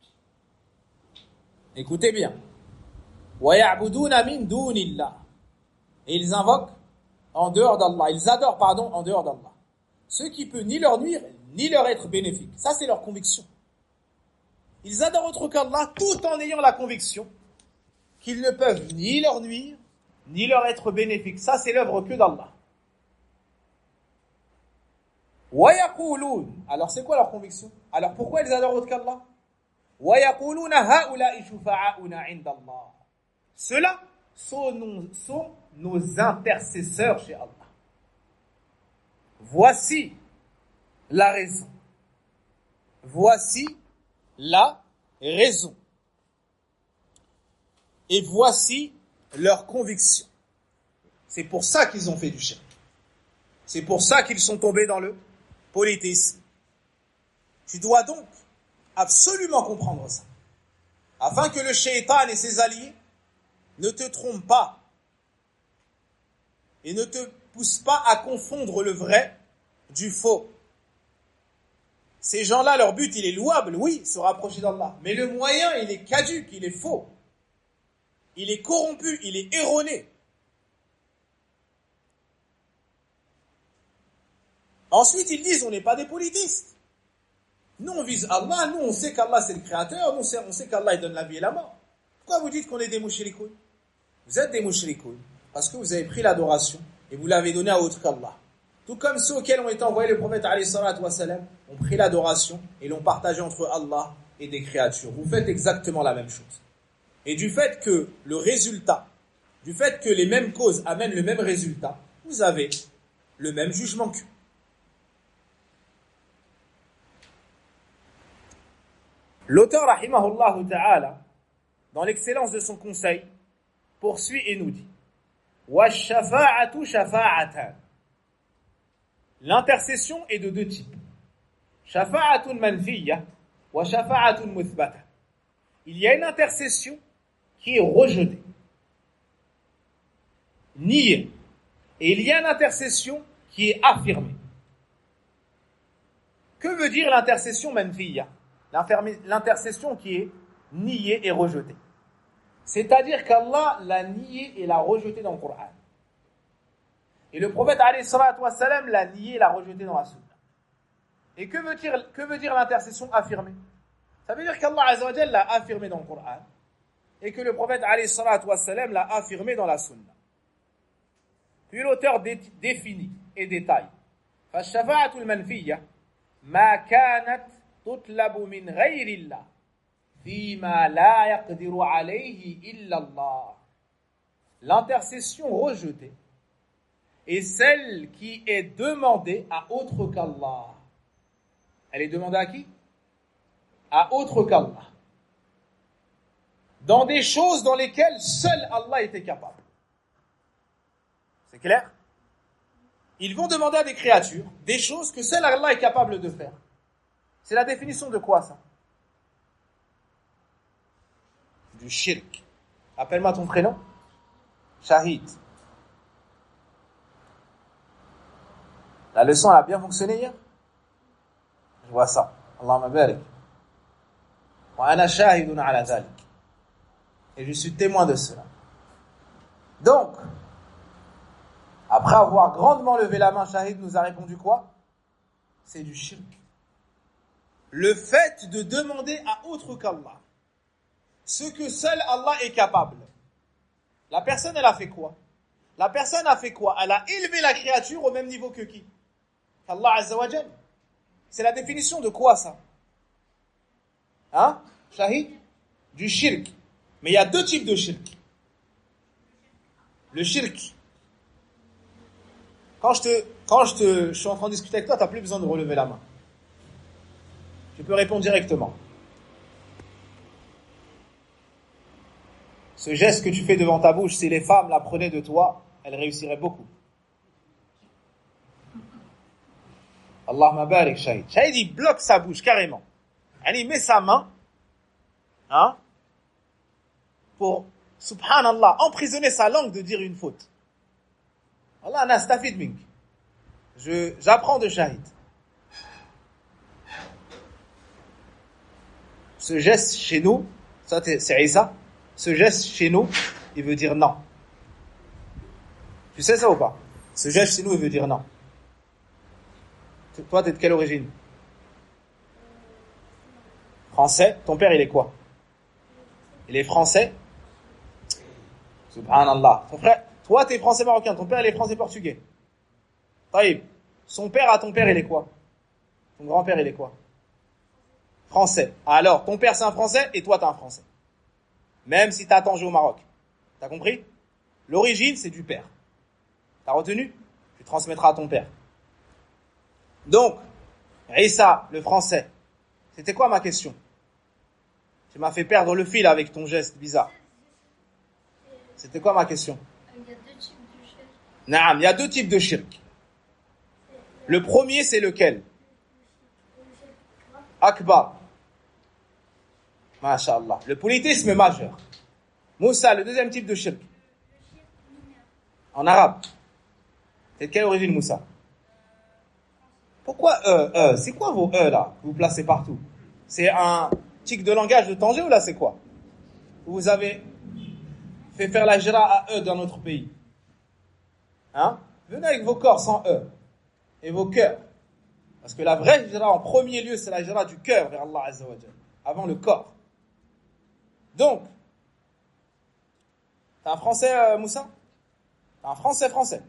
[SPEAKER 1] Écoutez bien. وَيَعْبُدُونَ مِن دُونِ اللَّهِ. Et ils invoquent en dehors d'Allah, ils adorent, pardon, en dehors d'Allah. Ce qui peut ni leur nuire, ni leur être bénéfique. Ça, c'est leur conviction. Ils adorent autre qu'Allah tout en ayant la conviction qu'ils ne peuvent ni leur nuire, ni leur être bénéfique. Ça, c'est l'œuvre que d'Allah. وَيَقُولُونَ. Alors, c'est quoi leur conviction? Alors, pourquoi ils adorent autre qu'Allah? وَيَقُولُونَ هَؤُلَاءِ شُفَعَاؤُنَا عِندَ اللَّهِ. Ceux-là sont nos, sont nos intercesseurs chez Allah. Voici la raison. Voici la raison. Et voici leur conviction. C'est pour ça qu'ils ont fait du shirk. C'est pour ça qu'ils sont tombés dans le polythéisme. Tu dois donc absolument comprendre ça, afin que le shaitan et ses alliés ne te trompent pas et ne te poussent pas à confondre le vrai du faux. Ces gens-là, leur but, il est louable, oui, se rapprocher d'Allah, mais le moyen, il est caduc, il est faux, il est corrompu, il est erroné. Ensuite, ils disent, on n'est pas des polythéistes. Nous, on vise Allah, nous, on sait qu'Allah, c'est le créateur, nous, on sait, on sait qu'Allah, il donne la vie et la mort. Pourquoi vous dites qu'on est des mushrikoun? Vous êtes des mushrikoun parce que vous avez pris l'adoration et vous l'avez donnée à autre qu'Allah. Tout comme ceux auxquels ont été envoyés le prophète alayhi salatu wa salam ont pris l'adoration et l'ont partagée entre Allah et des créatures. Vous faites exactement la même chose. Et du fait que le résultat, du fait que les mêmes causes amènent le même résultat, vous avez le même jugement qu'eux. L'auteur, rahimahullah ta'ala, dans l'excellence de son conseil, poursuit et nous dit وَالشَّفَاعَةُ شَفَاعَةً. L'intercession est de deux types. شَفَاعَةٌ مَنْفِيَّةٌ وَشَفَاعَةٌ مُثْبَتَةٌ. Il y a une intercession qui est rejetée, niée, et il y a une intercession qui est affirmée. Que veut dire l'intercession manfiyya? L'intercession qui est niée et rejetée. C'est-à-dire qu'Allah l'a niée et l'a rejetée dans le Coran. Et le prophète alayhi salatu wa salam l'a niée et l'a rejetée dans la sunna. Et que veut dire, que veut dire l'intercession affirmée? Ça veut dire qu'Allah azza wa jalla l'a affirmée dans le Coran et que le prophète alayhi salatu wa salam l'a affirmée dans la sunna. Puis l'auteur dé- définit et détaille. فَالشَّفَاعَةُ الْمَنْفِيَّةُ مَا كَانَتْ تُطْلَبُ مِنْ غَيْرِ اللَّهِ فِيمَا لَا يَقْدِرُ عَلَيْهِ إِلَّا اللَّهِ. L'intercession rejetée est celle qui est demandée à autre qu'Allah. Elle est demandée à qui? À autre qu'Allah. Dans des choses dans lesquelles seul Allah était capable. C'est clair? Ils vont demander à des créatures des choses que seul Allah est capable de faire. C'est la définition de quoi ça? Du shirk. Appelle-moi ton prénom. Shahid. La leçon, elle a bien fonctionné hier? Je vois ça. Allahumma barik. Wa ana shahidun ala dhalik. Et je suis témoin de cela. Donc, Après avoir grandement levé la main, Shahid nous a répondu quoi? C'est du shirk. Le fait de demander à autre qu'Allah ce que seul Allah est capable. La personne, elle a fait quoi? La personne a fait quoi? Elle a élevé la créature au même niveau que qui? Allah Azza wa Jal. C'est la définition de quoi ça? Hein? Shahid? Du shirk. Mais il y a deux types de shirk. Le shirk. Quand je te, quand je te, je suis en train de discuter avec toi, t'as plus besoin de relever la main. Tu peux répondre directement. Ce geste que tu fais devant ta bouche, si les femmes l'apprenaient de toi, elles réussiraient beaucoup. Allahumma barik Shahid. Shahid, il bloque sa bouche carrément. Il met sa main, hein, pour, subhanallah, emprisonner sa langue de dire une faute. Allah nastafid mink. Je, j'apprends de Shahid. Ce geste chez nous, ça c'est Isa, ce geste chez nous, il veut dire non. Tu sais ça ou pas? Ce geste chez nous, il veut dire non. Toi, t'es de quelle origine? Français. Ton père, il est quoi? Il est français? Subhanallah. Ton frère, toi, t'es français marocain. Ton père, il est français portugais. Taïb. Son père à ton père, il est quoi? Ton grand-père, il est quoi? Français. Alors, ton père, c'est un français et toi, t'es un français. Même si t'as Tanger au Maroc. T'as compris? L'origine, c'est du père. T'as retenu? Tu transmettras à ton père. Donc, Issa, le français. C'était quoi ma question? Tu m'as fait perdre le fil avec ton geste bizarre. C'était quoi ma question?
[SPEAKER 2] Il y a deux types de shirk.
[SPEAKER 1] Naam, il y a deux types de shirk. Le premier, c'est lequel? Akbar. Masha'Allah. Le polythéisme majeur. Moussa, le deuxième type de shirk. En arabe. C'est de quelle origine, Moussa? Pourquoi E, E? C'est quoi vos E là, que vous placez partout? C'est un tic de langage de Tanger ou là c'est quoi? Vous avez fait faire la jira à E dans notre pays. Hein? Venez avec vos corps sans E. Et vos cœurs. Parce que la vraie jira en premier lieu, c'est la jira du cœur vers Allah Azza wa Jal. Avant le corps. Donc, t'es un français, euh, Moussa? T'es un français français.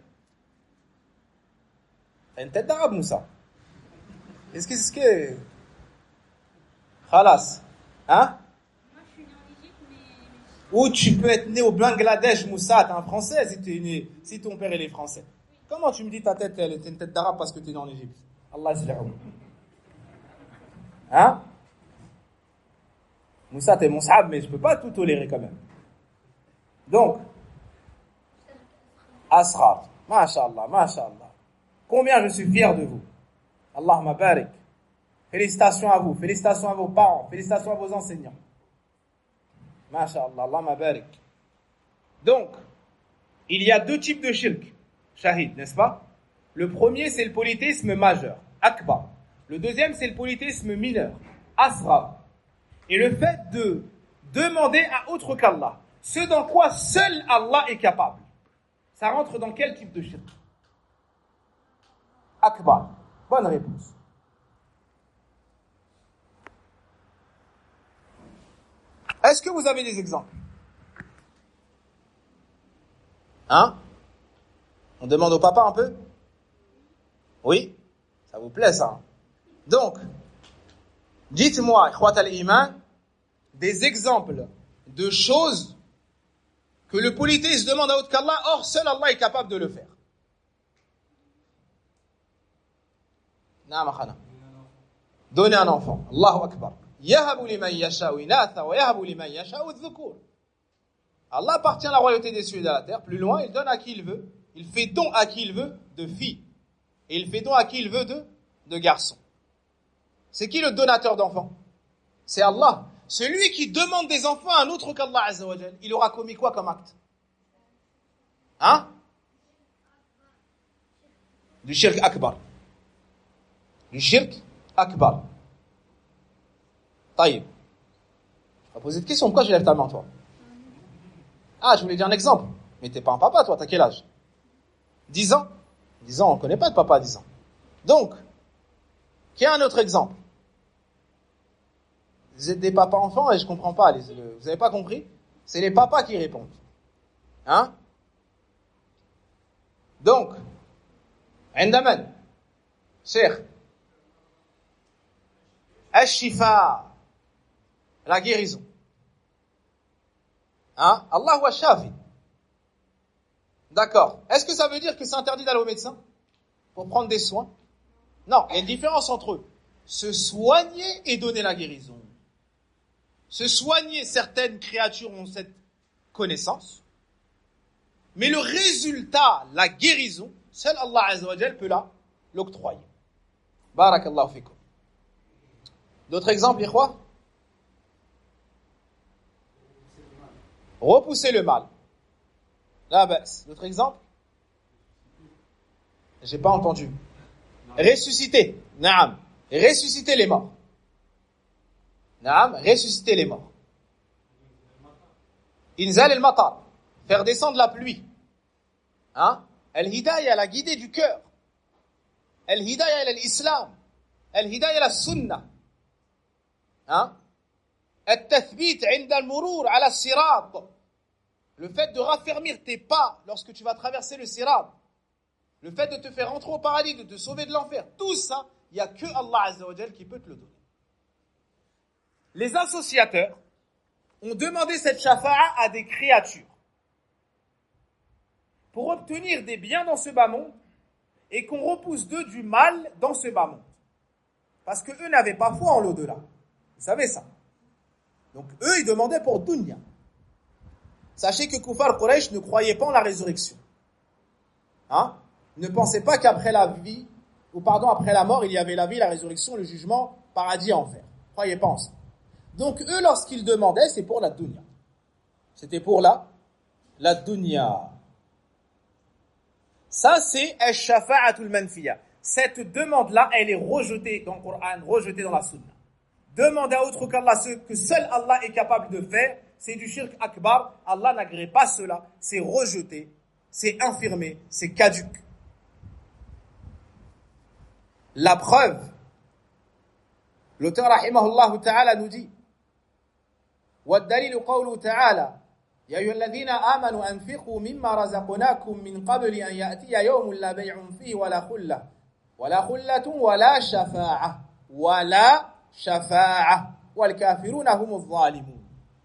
[SPEAKER 1] T'as une tête d'arabe, Moussa. Est-ce que c'est ce que... Khalas. Hein?
[SPEAKER 2] Moi, je suis né en Égypte, mais...
[SPEAKER 1] Ou tu peux être né au Bangladesh, Moussa, t'es un français si t'es né, si ton père il est français. Comment tu me dis ta tête, elle est une tête d'arabe parce que t'es né en Égypte? Allah s'ilahou. Hein? Moussa, t'es mon sahab, mais je peux pas tout tolérer quand même. Donc, Asrar. Masha'Allah, Masha'Allah. Combien je suis fier de vous. Allahumma barik. Félicitations à vous, félicitations à vos parents, félicitations à vos enseignants. Masha'Allah, Allahumma barik. Donc, il y a deux types de shirk, Shahid, n'est-ce pas? Le premier, c'est le polythéisme majeur, Akbar. Le deuxième, c'est le polythéisme mineur, Asrar. Et le fait de demander à autre qu'Allah, ce dans quoi seul Allah est capable, ça rentre dans quel type de shirk? Akbar. Bonne réponse. Est-ce que vous avez des exemples? Hein? On demande au papa un peu? Oui? Ça vous plaît ça? Donc, dites-moi, ikhwat al-iman, des exemples de choses que le polythéiste demande à autre qu'Allah, or seul Allah est capable de le faire. Donner un enfant. Allahu Akbar. Yahabu liman yasha'u inatha wa yahabu liman yasha'u dhukur. Allah appartient à la royauté des cieux et de la terre. Plus loin, il donne à qui il veut. Il fait don à qui il veut de filles. Et il fait don à qui il veut de, de garçons. C'est qui le donateur d'enfants? C'est Allah. Celui qui demande des enfants à un autre qu'Allah Azza wa Jal, il aura commis quoi comme acte? Hein? Du shirk akbar. Du shirk akbar. Taïb. Je vais poser une question. Pourquoi je lève ta main, toi? Ah, je voulais dire un exemple. Mais t'es pas un papa, toi. T'as quel âge? dix ans. dix ans, on ne connaît pas de papa à dix ans. Donc, qu'il y a un autre exemple. Vous êtes des papas enfants et je ne comprends pas. Les, le, vous n'avez pas compris? C'est les papas qui répondent. Hein? Donc, عندما شيخ الشفاء, la guérison. Hein? Allah wa shafi. D'accord. Est-ce que ça veut dire que c'est interdit d'aller au médecin pour prendre des soins? Non, il y a une différence entre eux. Se soigner et donner la guérison. Se soigner, certaines créatures ont cette connaissance. Mais le résultat, la guérison, seul Allah Azza wa Jal peut la l'octroyer. Barakallahu fikum. D'autres exemples, ikhwa? Repousser le mal. Là, ben, d'autres exemples? J'ai pas entendu. Ressusciter. Naam. Ressusciter les morts. Naam. Ressusciter les morts. Inzal al-matar. Faire descendre la pluie. Hein? Al-hidayah, la guidée du cœur. Al-hidayah ila l'islam. Al-hidayah ila sunnah. Hein? Al-tathbit inda al-murur ala al-sirat. Le fait de raffermir tes pas lorsque tu vas traverser le sirat. Le fait de te faire rentrer au paradis, de te sauver de l'enfer. Tout ça, il n'y a que Allah Azza wa Jal qui peut te le donner. Les associateurs ont demandé cette shafa'a à des créatures pour obtenir des biens dans ce bas monde et qu'on repousse d'eux du mal dans ce bas monde. Parce que eux n'avaient pas foi en l'au-delà. Vous savez ça. Donc eux, ils demandaient pour dunya. Sachez que Kufar Quraysh ne croyait pas en la résurrection. Hein? Ne pensez pas qu'après la vie, ou pardon, après la mort, il y avait la vie, la résurrection, le jugement, paradis, enfer. Ne croyez pas en ça. Donc eux, lorsqu'ils demandaient, c'est pour la dunya. C'était pour la, la dunya. Ça, c'est ash-shafa'atul manfiya. Cette demande-là, elle est rejetée dans le Coran, rejetée dans la Sunna. Demander à autre qu'Allah ce que seul Allah est capable de faire, c'est du shirk akbar. Allah n'agrée pas cela. C'est rejeté, c'est infirmé, c'est caduc. La preuve, l'auteur rahimahullah ta'ala nous dit وَالدَّلِيلُ قَوْلُ تَعَالَى يَا أَيُّهَا الَّذِينَ آمَنُوا أَنفِقُوا مِمَّا رَزَقْنَاكُم مِّن قَبْلِ أَن يَأْتِيَ يَوْمٌ لَّا بَيْعٌ فِيهِ وَلَا خُلَّةٌ وَلَا خُلَّةٌ وَلَا شَفَاعَةٌ وَلَا شَفَاعَةٌ وَالْكَافِرُونَ هُمُ الظَّالِمُونَ.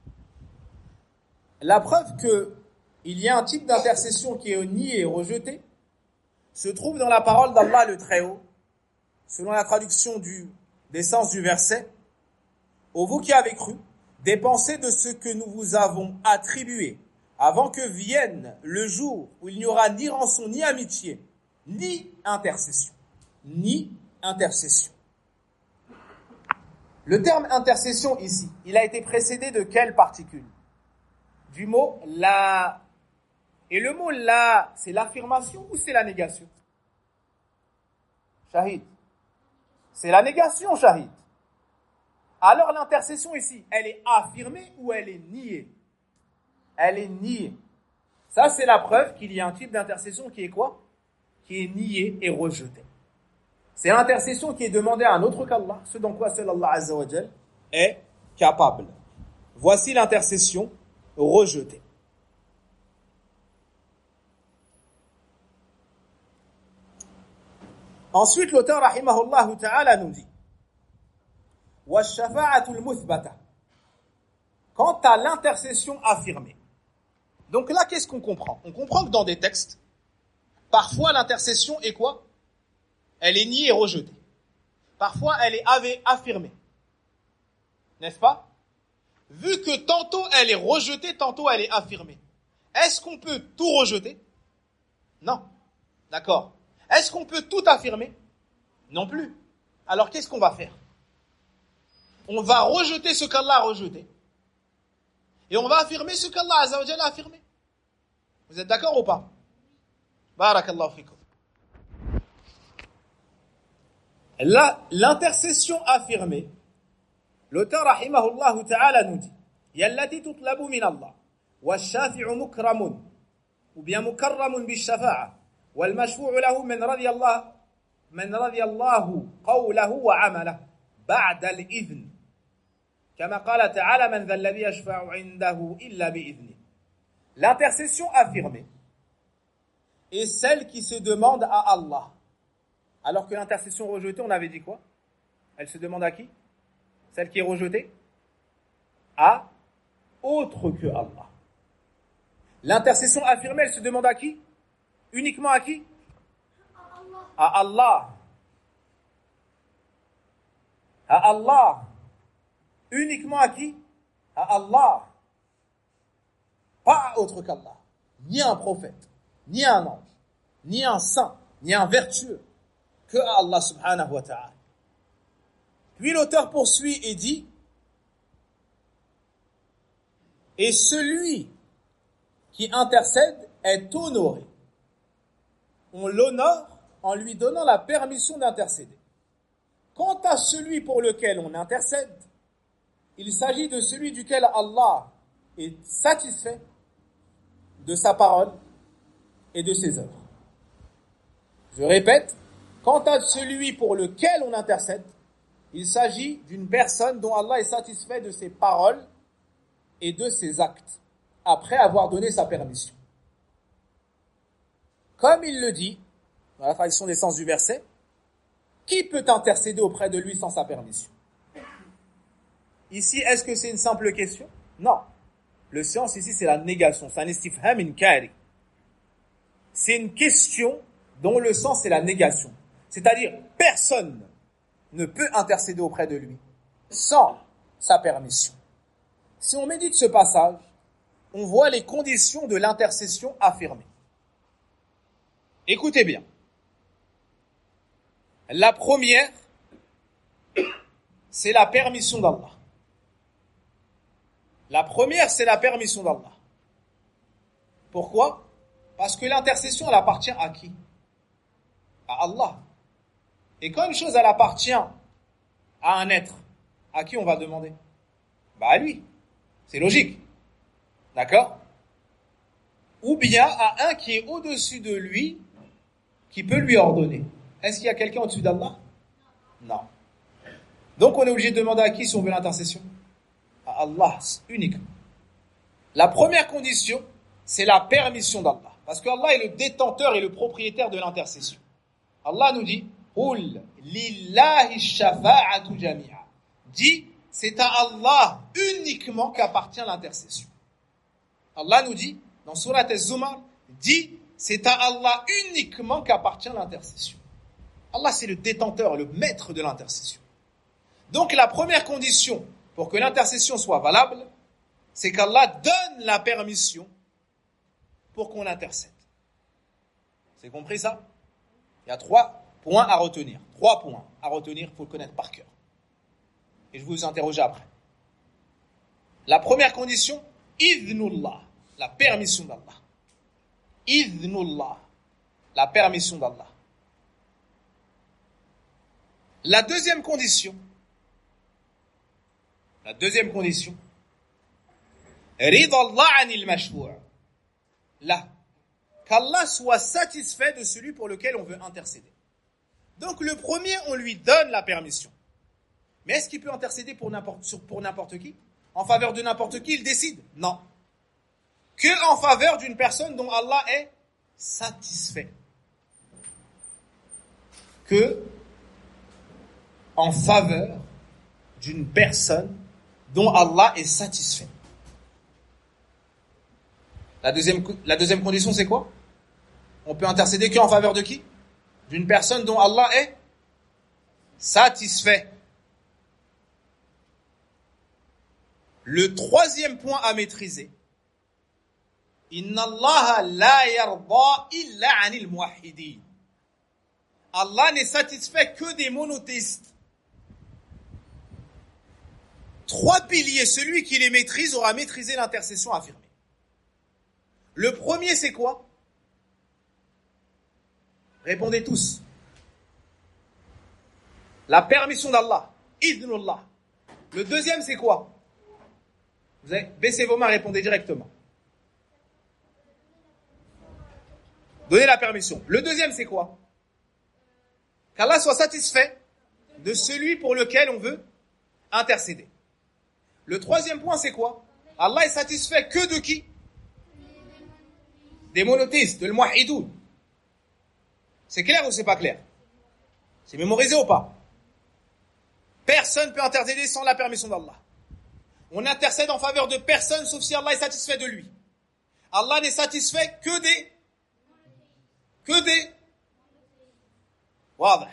[SPEAKER 1] La preuve que il y a un type d'intercession qui est nié et rejeté se trouve dans la parole d'Allah le Très-Haut, selon la traduction du, des sens du verset. Ô vous qui avez cru, dépensez de ce que nous vous avons attribué, avant que vienne le jour où il n'y aura ni rançon, ni amitié, ni intercession. Ni intercession. Le terme intercession ici, il a été précédé de quelle particule? Du mot la. Et le mot la, c'est l'affirmation ou c'est la négation? Shahid. C'est la négation, Shahid. Alors l'intercession ici, elle est affirmée ou elle est niée? Elle est niée. Ça, c'est la preuve qu'il y a un type d'intercession qui est quoi? Qui est niée et rejetée. C'est l'intercession qui est demandée à un autre qu'Allah, ce dont quoi seul Allah Azza wa Jal est capable. Voici l'intercession rejetée. Ensuite, l'auteur rahimahullah ta'ala nous dit وَالشَّفَاعَةُ الْمُثْبَتَةُ. Quant à l'intercession affirmée. Donc là, qu'est-ce qu'on comprend? On comprend que dans des textes, parfois l'intercession est quoi? Elle est niée et rejetée. Parfois, elle est affirmée. N'est-ce pas? Vu que tantôt elle est rejetée, tantôt elle est affirmée. Est-ce qu'on peut tout rejeter? Non. D'accord. Est-ce qu'on peut tout affirmer? Non plus. Alors qu'est-ce qu'on va faire? On va rejeter ce qu'Allah a rejeté. Et on va affirmer ce qu'Allah Azza wa Jalla a affirmé. Vous êtes d'accord ou pas? Barakallahu fikum. Là, l'intercession affirmée, l'auteur rahimahullah ta'ala nous dit yallati tutlabu min Allah wa shafi'u mukramun ou bien mukarramun bi shafa'a والمشفوع له من رضي الله من رضي الله قوله وعمله بعد الإذن كما قال تعالى من ذا الذي يشفع عنده إلا بإذنه. L'intercession affirmée est celle qui se demande à Allah. Alors que l'intercession rejetée, on avait dit quoi? Elle se demande à qui? Celle qui est rejetée? À autre que Allah. L'intercession affirmée, elle se demande à qui? Uniquement à qui? À Allah. À Allah. Uniquement à qui? À Allah. Pas à autre qu'Allah. Ni un prophète, ni un ange, ni un saint, ni un vertueux, que à Allah subhanahu wa ta'ala. Puis l'auteur poursuit et dit, et celui qui intercède est honoré. On l'honore en lui donnant la permission d'intercéder. Quant à celui pour lequel on intercède, il s'agit de celui duquel Allah est satisfait de sa parole et de ses œuvres. Je répète, quant à celui pour lequel on intercède, il s'agit d'une personne dont Allah est satisfait de ses paroles et de ses actes, après avoir donné sa permission. Comme il le dit, dans la traduction des sens du verset, qui peut intercéder auprès de lui sans sa permission? Ici, est-ce que c'est une simple question? Non. Le sens ici, c'est la négation. C'est un istifham inkari. C'est une question dont le sens c'est la négation. C'est-à-dire, personne ne peut intercéder auprès de lui sans sa permission. Si on médite ce passage, on voit les conditions de l'intercession affirmée. Écoutez bien. La première, c'est la permission d'Allah. La première, c'est la permission d'Allah. Pourquoi? Parce que l'intercession, elle appartient à qui? À Allah. Et quand une chose, elle appartient à un être, à qui on va demander? Bah à lui. C'est logique. D'accord? Ou bien à un qui est au-dessus de lui, qui peut lui ordonner. Est-ce qu'il y a quelqu'un au-dessus d'Allah? Non. Donc on est obligé de demander à qui si on veut l'intercession? À Allah uniquement. La première condition, c'est la permission d'Allah. Parce qu'Allah est le détenteur et le propriétaire de l'intercession. Allah nous dit, Qul lillahi shafa'atu jami'a. Dit, c'est à Allah uniquement qu'appartient l'intercession. Allah nous dit, dans Surat Az-Zumar, dit, c'est à Allah uniquement qu'appartient l'intercession. Allah, c'est le détenteur, le maître de l'intercession. Donc, la première condition pour que l'intercession soit valable, c'est qu'Allah donne la permission pour qu'on intercède. C'est compris ça? Il y a trois points à retenir. Trois points à retenir, il faut le connaître par cœur. Et je vais vous interroger après. La première condition, idhnullah, la permission d'Allah. Idhnullah, la permission d'Allah. La deuxième condition, la deuxième condition, ridallah anil mashfou'. Là, qu'Allah soit satisfait de celui pour lequel on veut intercéder. Donc le premier, on lui donne la permission. Mais est-ce qu'il peut intercéder pour n'importe, pour n'importe qui? En faveur de n'importe qui, il décide? Non. Que en faveur d'une personne dont Allah est satisfait. Que en faveur d'une personne dont Allah est satisfait. La deuxième, la deuxième condition, c'est quoi? On peut intercéder qu'en faveur de qui? D'une personne dont Allah est satisfait. Le troisième point à maîtriser, Inna Allah la yarda illa anil muwahhidin. Allah n'est satisfait que des monothéistes. Trois piliers, celui qui les maîtrise aura maîtrisé l'intercession affirmée. Le premier, c'est quoi? Répondez tous. La permission d'Allah. Idnullah. Le deuxième, c'est quoi? Vous avez baissé vos mains, répondez directement. Donner la permission. Le deuxième, c'est quoi? Qu'Allah soit satisfait de celui pour lequel on veut intercéder. Le troisième point, c'est quoi? Allah est satisfait que de qui? Des monothéistes, de l'muwahhidoun. C'est clair ou c'est pas clair? C'est mémorisé ou pas? Personne ne peut intercéder sans la permission d'Allah. On intercède en faveur de personne sauf si Allah est satisfait de lui. Allah n'est satisfait que des que des Wadah.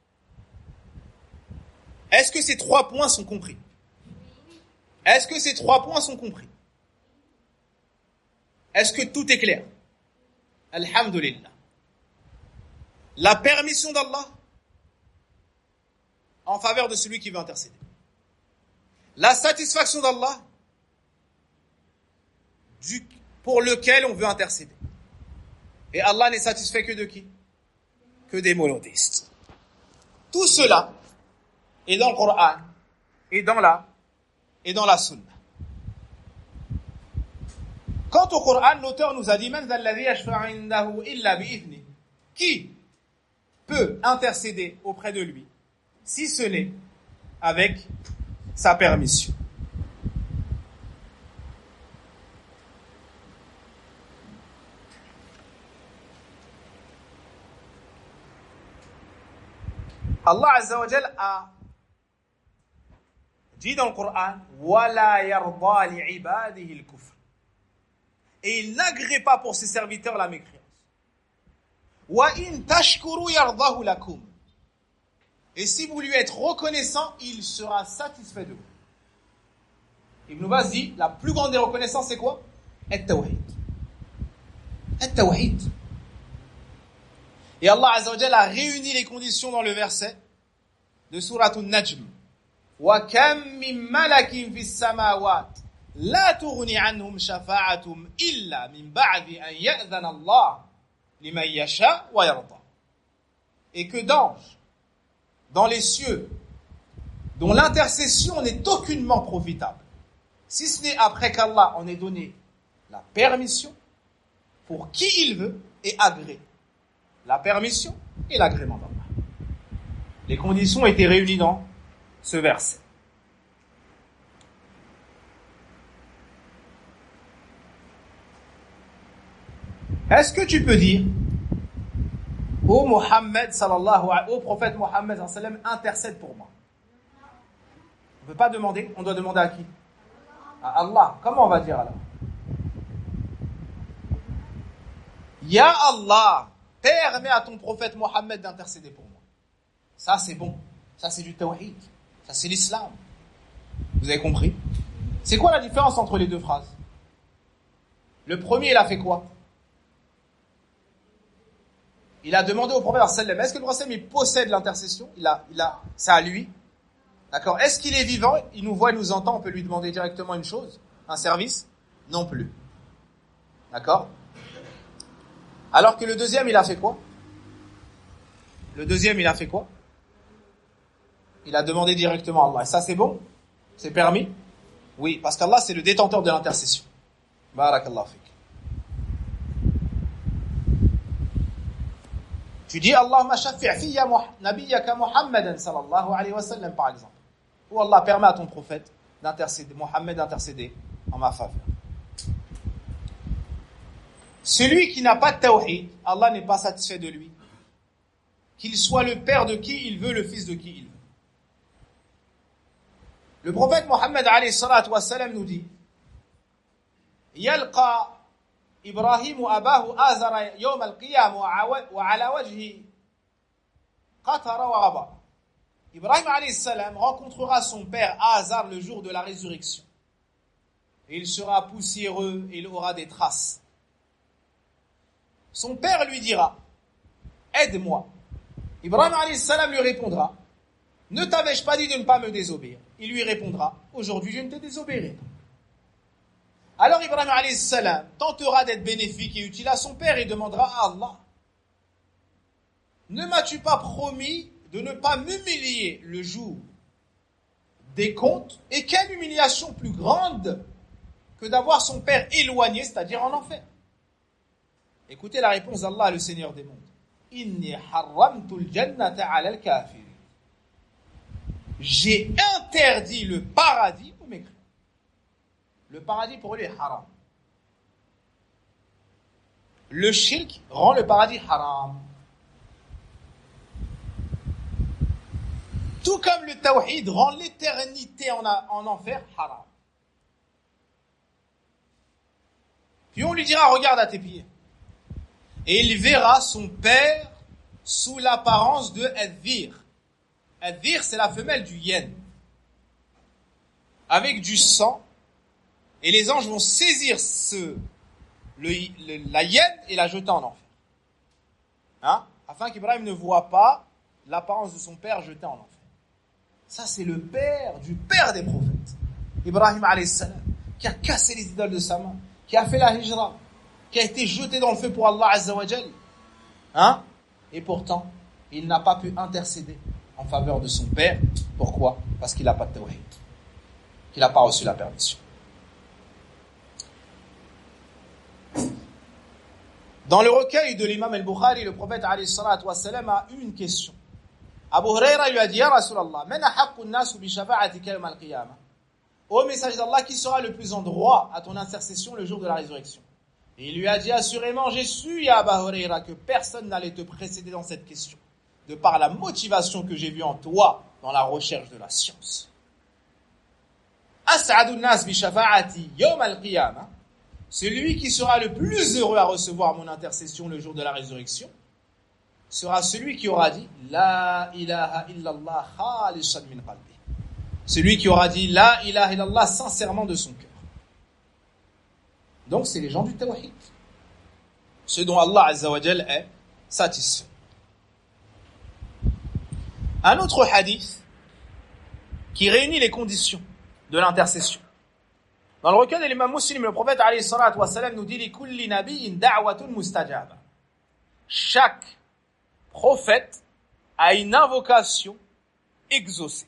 [SPEAKER 1] Est-ce que ces trois points sont compris? Est-ce que ces trois points sont compris? Est-ce que tout est clair? Alhamdulillah. La permission d'Allah en faveur de celui qui veut intercéder. La satisfaction d'Allah du, pour lequel on veut intercéder. Et Allah n'est satisfait que de qui? Que des monothéistes. Tout cela est dans le Coran et dans la et dans la Sunna. Quant au Coran, l'auteur nous a dit Man alladhi yashfa'u indahu illa bi'idhnihi. Qui peut intercéder auprès de lui si ce n'est avec sa permission? Allah Azza wa Jal a dit dans le Coran wala yarda li'ibadihi al-kufr, et il n'agrée pas pour ses serviteurs la mécréance. Wa in tashkuru yardahu lakum, et si vous lui êtes reconnaissant, il sera satisfait de vous. Ibn Baz dit la plus grande des reconnaissances c'est quoi? At-tawhid. At-tawhid. Et Allah Azza wa Jalla a réuni les conditions dans le verset de Sourate An-Najm. Wa kam min malakin fis samawat la tughni anhum shafa'atuhum illa min ba'di an ya'dhana Allah liman yasha wa yarda. Et que d'anges dans les cieux dont l'intercession n'est aucunement profitable, si ce n'est après qu'Allah en ait donné la permission pour qui il veut et agrée. La permission et l'agrément d'Allah. Les conditions étaient réunies dans ce verset. Est-ce que tu peux dire ô Mohammed sallallahu alayhi, ô prophète Mohammed sallallahu alayhi wa sallam, intercède pour moi? On ne peut pas demander, on doit demander à qui? À Allah. Comment on va dire alors? Ya Allah, permets à ton prophète Mohammed d'intercéder pour moi. Ça c'est bon. Ça c'est du tawhid. Ça c'est l'islam. Vous avez compris? C'est quoi la différence entre les deux phrases? Le premier, il a fait quoi? Il a demandé au prophète sallallahu alayhi wa sallam, est-ce que le prophète il possède l'intercession? Il a, il a, c'est à lui. D'accord? Est-ce qu'il est vivant? Il nous voit, il nous entend, on peut lui demander directement une chose, un service? Non plus. D'accord? Alors que le deuxième, il a fait quoi? Le deuxième, il a fait quoi? Il a demandé directement à Allah. Et ça, c'est bon? C'est permis? Oui, parce qu'Allah, c'est le détenteur de l'intercession. Barakallahu fik. Tu dis, Allahumma shaffi' fiyya nabiyyaka Muhammadan sallallahu alayhi wa sallam, par exemple. Ou Allah permet à ton prophète d'intercéder, Mohammed d'intercéder en ma faveur. Celui qui n'a pas de tawhid, Allah n'est pas satisfait de lui. Qu'il soit le père de qui il veut, le fils de qui il veut. Le prophète Mohammed alayhi salatu wa salam nous dit Yalqa Ibrahim abahu azara yawm al-qiyam wa ala wajhi qatara wa ghaba. Ibrahim alayhi salam rencontrera son père Azar le jour de la résurrection. Et il sera poussiéreux et il aura des traces. Son père lui dira aide-moi. Ibrahim alayhi salam lui répondra ne t'avais-je pas dit de ne pas me désobéir? Il lui répondra aujourd'hui je ne te désobéirai pas. Alors Ibrahim alayhi salam tentera d'être bénéfique et utile à son père et demandera à Allah ne m'as-tu pas promis de ne pas m'humilier le jour des comptes? Et quelle humiliation plus grande que d'avoir son père éloigné, c'est-à-dire en enfer? Écoutez la réponse d'Allah, le Seigneur des mondes. Inni harramtul jannata ala al-kafirin. J'ai interdit le paradis aux mécréants. Le paradis pour lui est haram. Le shirk rend le paradis haram. Tout comme le tawhid rend l'éternité en, a, en enfer haram. Puis on lui dira, regarde à tes pieds. Et il verra son père sous l'apparence de Adhir. Adhir, c'est la femelle du yen. Avec du sang. Et les anges vont saisir ce, le, le, la hyène et la jeter en enfer. Hein? Afin qu'Ibrahim ne voit pas l'apparence de son père jeté en enfer. Ça, c'est le père du père des prophètes. Ibrahim alayhi salam, qui a cassé les idoles de sa main, qui a fait la hijra, qui a été jeté dans le feu pour Allah azza wa jal. Hein? Et pourtant, il n'a pas pu intercéder en faveur de son père. Pourquoi? Parce qu'il n'a pas de tawhid. Qu'il n'a pas reçu la permission. Dans le recueil de l'imam al-Bukhari, le prophète alayhi salatu wa salam a eu une question. Abu Huraira lui a dit, Ya Rasulallah, man ahaqqu an-nas bi shafa'atika yawm al-qiyamah. Ô message d'Allah, qui sera le plus en droit à ton intercession le jour de la résurrection? Et il lui a dit, assurément, j'ai su, Ya Abu Huraira, que personne n'allait te précéder dans cette question, de par la motivation que j'ai vue en toi dans la recherche de la science. As'adu an-nas bi shafa'ati yawm al-qiyamah. Celui qui sera le plus heureux à recevoir mon intercession le jour de la résurrection sera celui qui aura dit La ilaha illallah khalisan min qalbi. Celui qui aura dit La ilaha illallah sincèrement de son cœur. Donc c'est les gens du tawhid. Ceux dont Allah azza wa jal est satisfait. Un autre hadith qui réunit les conditions de l'intercession. Dans le recueil de l'imam Muslim, le prophète alayhi salatu wa salam nous dit Li kulli nabiyyin da'watun mustajaba. Chaque prophète a une invocation exaucée.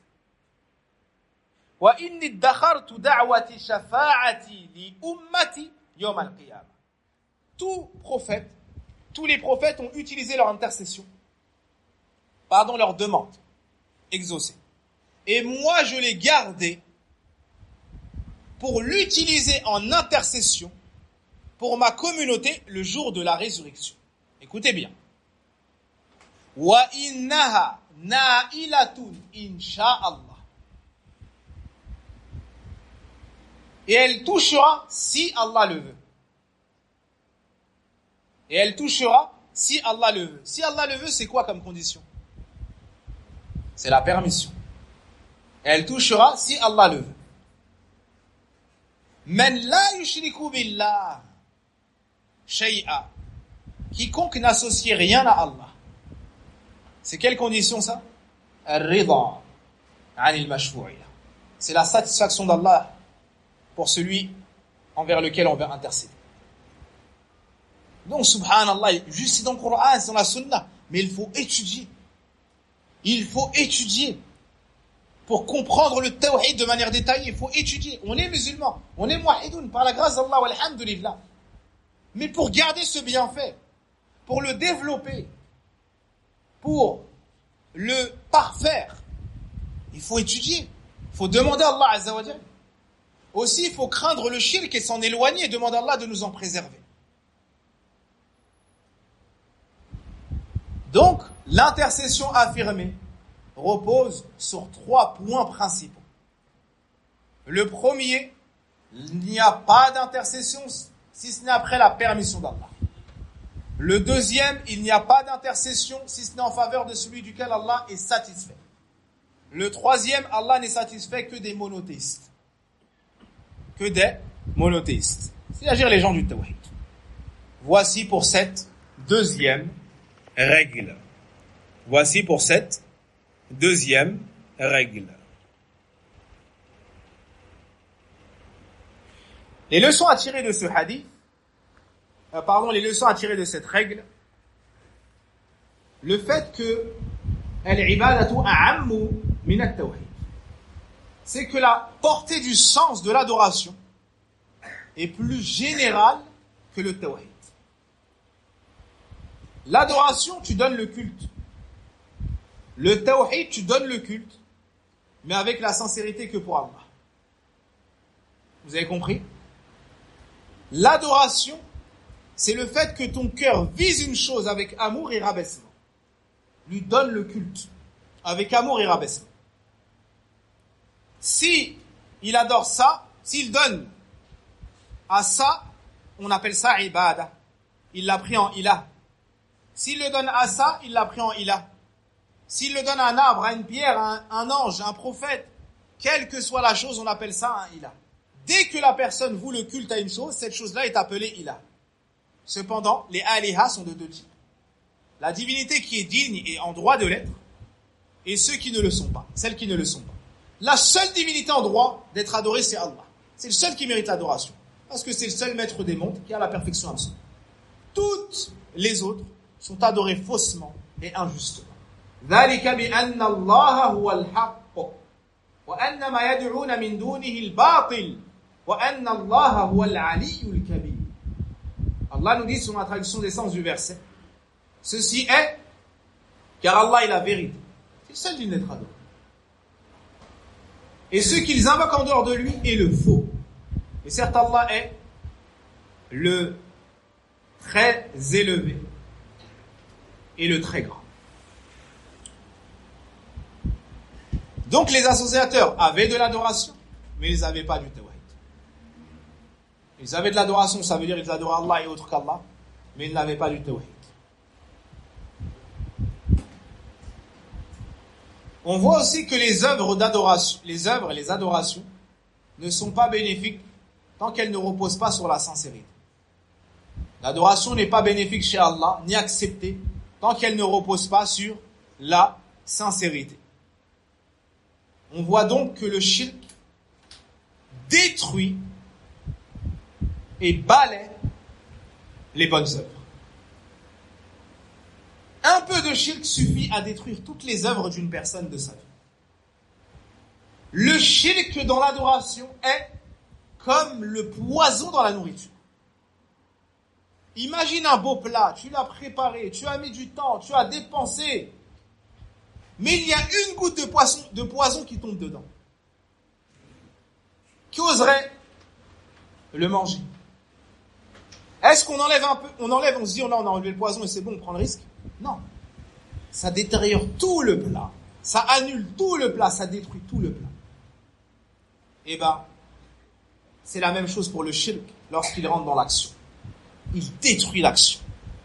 [SPEAKER 1] Wa inni dakhartu da'wati shafa'ati li ummati yawm al-qiyamah. Tous prophètes, tous les prophètes ont utilisé leur intercession, pardon, leur demande exaucée. Et moi, je l'ai gardé pour l'utiliser en intercession pour ma communauté le jour de la résurrection. Écoutez bien. Wa innaha na'ilatun insha'Allah. Et elle touchera si Allah le veut. Et elle touchera si Allah le veut. Si Allah le veut, c'est quoi comme condition? C'est la permission. Et elle touchera si Allah le veut. Man la yushriku billah shay'a. Quiconque n'associe rien à Allah. C'est quelle condition ça? Ar-rida anil mashfu'iyya. C'est la satisfaction d'Allah pour celui envers lequel on veut intercéder. Donc subhanallah, juste c'est dans le Coran, c'est dans la sunna, mais il faut étudier. Il faut étudier. Pour comprendre le tawhid de manière détaillée, il faut étudier. On est musulmans, on est muwahhidoun par la grâce d'Allah, walhamdulillah. Mais pour garder ce bienfait, pour le développer, pour le parfaire, il faut étudier. Il faut demander à Allah azza wa jalla. Aussi, il faut craindre le shirk et s'en éloigner et demander à Allah de nous en préserver. Donc, l'intercession affirmée repose sur trois points principaux. Le premier, il n'y a pas d'intercession si ce n'est après la permission d'Allah. Le deuxième, il n'y a pas d'intercession si ce n'est en faveur de celui duquel Allah est satisfait. Le troisième, Allah n'est satisfait que des monothéistes. Que des monothéistes. C'est-à-dire les gens du tawhid. Voici pour cette deuxième règle. Voici pour cette deuxième règle. Les leçons à tirer de ce hadith, euh, pardon, les leçons à tirer de cette règle, le fait que al-ibadatu a'ammu min at-tawhid, c'est que la portée du sens de l'adoration est plus générale que le tawhid. L'adoration, tu donnes le culte. Le tawhid, tu donnes le culte, mais avec la sincérité que pour Allah. Vous avez compris? L'adoration, c'est le fait que ton cœur vise une chose avec amour et rabaissement. Lui donne le culte, avec amour et rabaissement. Si il adore ça, s'il donne à ça, on appelle ça ibada. Il l'a pris en ilah. S'il le donne à ça, il l'a pris en ilah. S'il le donne à un arbre, à une pierre, à un, un ange, à un prophète, quelle que soit la chose, on appelle ça un ilah. Dès que la personne voue le culte à une chose, cette chose-là est appelée ilah. Cependant, les alihas sont de deux types. La divinité qui est digne et en droit de l'être, et ceux qui ne le sont pas, celles qui ne le sont pas. La seule divinité en droit d'être adorée, c'est Allah. C'est le seul qui mérite l'adoration. Parce que c'est le seul maître des mondes qui a la perfection absolue. Toutes les autres sont adorées faussement et injustement. ذلك بأن الله هو الحق وأن ما يدعون من دونه الباطل وأن الله هو العلي الكبير. Allah nous dit sur la traduction des sens du verset, ceci est car Allah est la vérité. C'est le seul digne d'être adoré. Et ce qu'ils invoquent en dehors de lui est le faux. Et certes, Allah est le très élevé et le très grand. Donc les associateurs avaient de l'adoration, mais ils n'avaient pas du tawhid. Ils avaient de l'adoration, ça veut dire qu'ils adoraient Allah et autre qu'Allah, mais ils n'avaient pas du tawhid. On voit aussi que les œuvres d'adoration, les œuvres et les adorations ne sont pas bénéfiques tant qu'elles ne reposent pas sur la sincérité. L'adoration n'est pas bénéfique chez Allah, ni acceptée, tant qu'elle ne repose pas sur la sincérité. On voit donc que le shirk détruit et balaie les bonnes œuvres. Un peu de shirk suffit à détruire toutes les œuvres d'une personne de sa vie. Le shirk dans l'adoration est comme le poison dans la nourriture. Imagine un beau plat, tu l'as préparé, tu as mis du temps, tu as dépensé, mais il y a une goutte de poisson, de poison qui tombe dedans. Qui oserait le manger? Est-ce qu'on enlève un peu, on enlève, on se dit, oh non, on a enlevé le poison et c'est bon, on prend le risque? Non. Ça détériore tout le plat. Ça annule tout le plat, ça détruit tout le plat. Eh ben, c'est la même chose pour le shirk lorsqu'il rentre dans l'action. Il détruit l'action.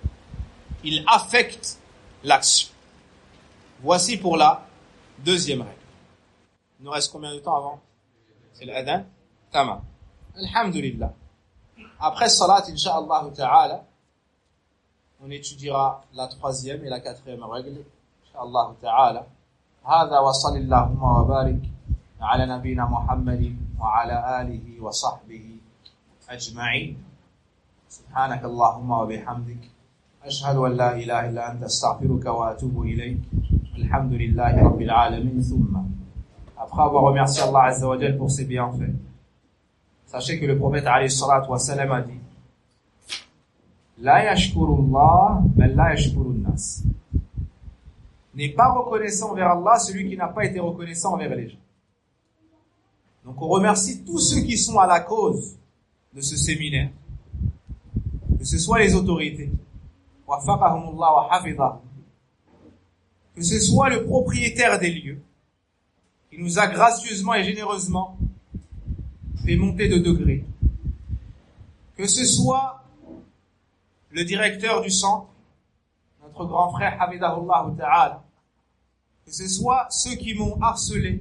[SPEAKER 1] Il affecte l'action. Voici pour la deuxième règle. Il nous reste combien de temps avant? C'est l'adhan? Tamam. Alhamdulillah. Après salat, incha'Allah ta'ala, on étudiera la troisième et la quatrième règle. Incha'Allah ta'ala. هذا وصل اللهم وبارك على نبينا محمد وعلى آله وصحبه أجمعين. سبحانك اللهم وبحمدك أشهد أن لا إله إلا أنت أستغفرك وأتوب إليك. الحمد لله رب العالمين. ثم après avoir remercié Allah Azza wa Jal pour ses bienfaits, sachez que le prophète alayhi salatu wa salam a dit La yashkurullah man la yashkurun nas. N'est pas reconnaissant envers Allah celui qui n'a pas été reconnaissant envers les gens. Donc on remercie tous ceux qui sont à la cause de ce séminaire, que ce soit les autorités, wafaqahumullah wa hafidhahum, que ce soit le propriétaire des lieux, qui nous a gracieusement et généreusement fait monter de degrés, que ce soit le directeur du centre, notre grand frère Hafidahullah Ta'ala, que ce soit ceux qui m'ont harcelé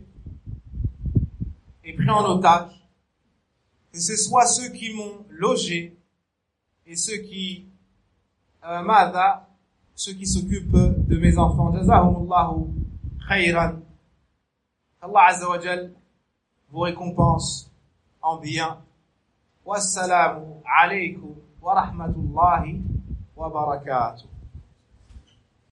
[SPEAKER 1] et pris en otage, que ce soit ceux qui m'ont logé et ceux qui euh, mada, ceux qui s'occupent de mes enfants. Jazahumullahu khayran. Allah Azza wa Jal vous récompense en bien. Wassalamu alaykum wa rahmatullahi wa barakatuh.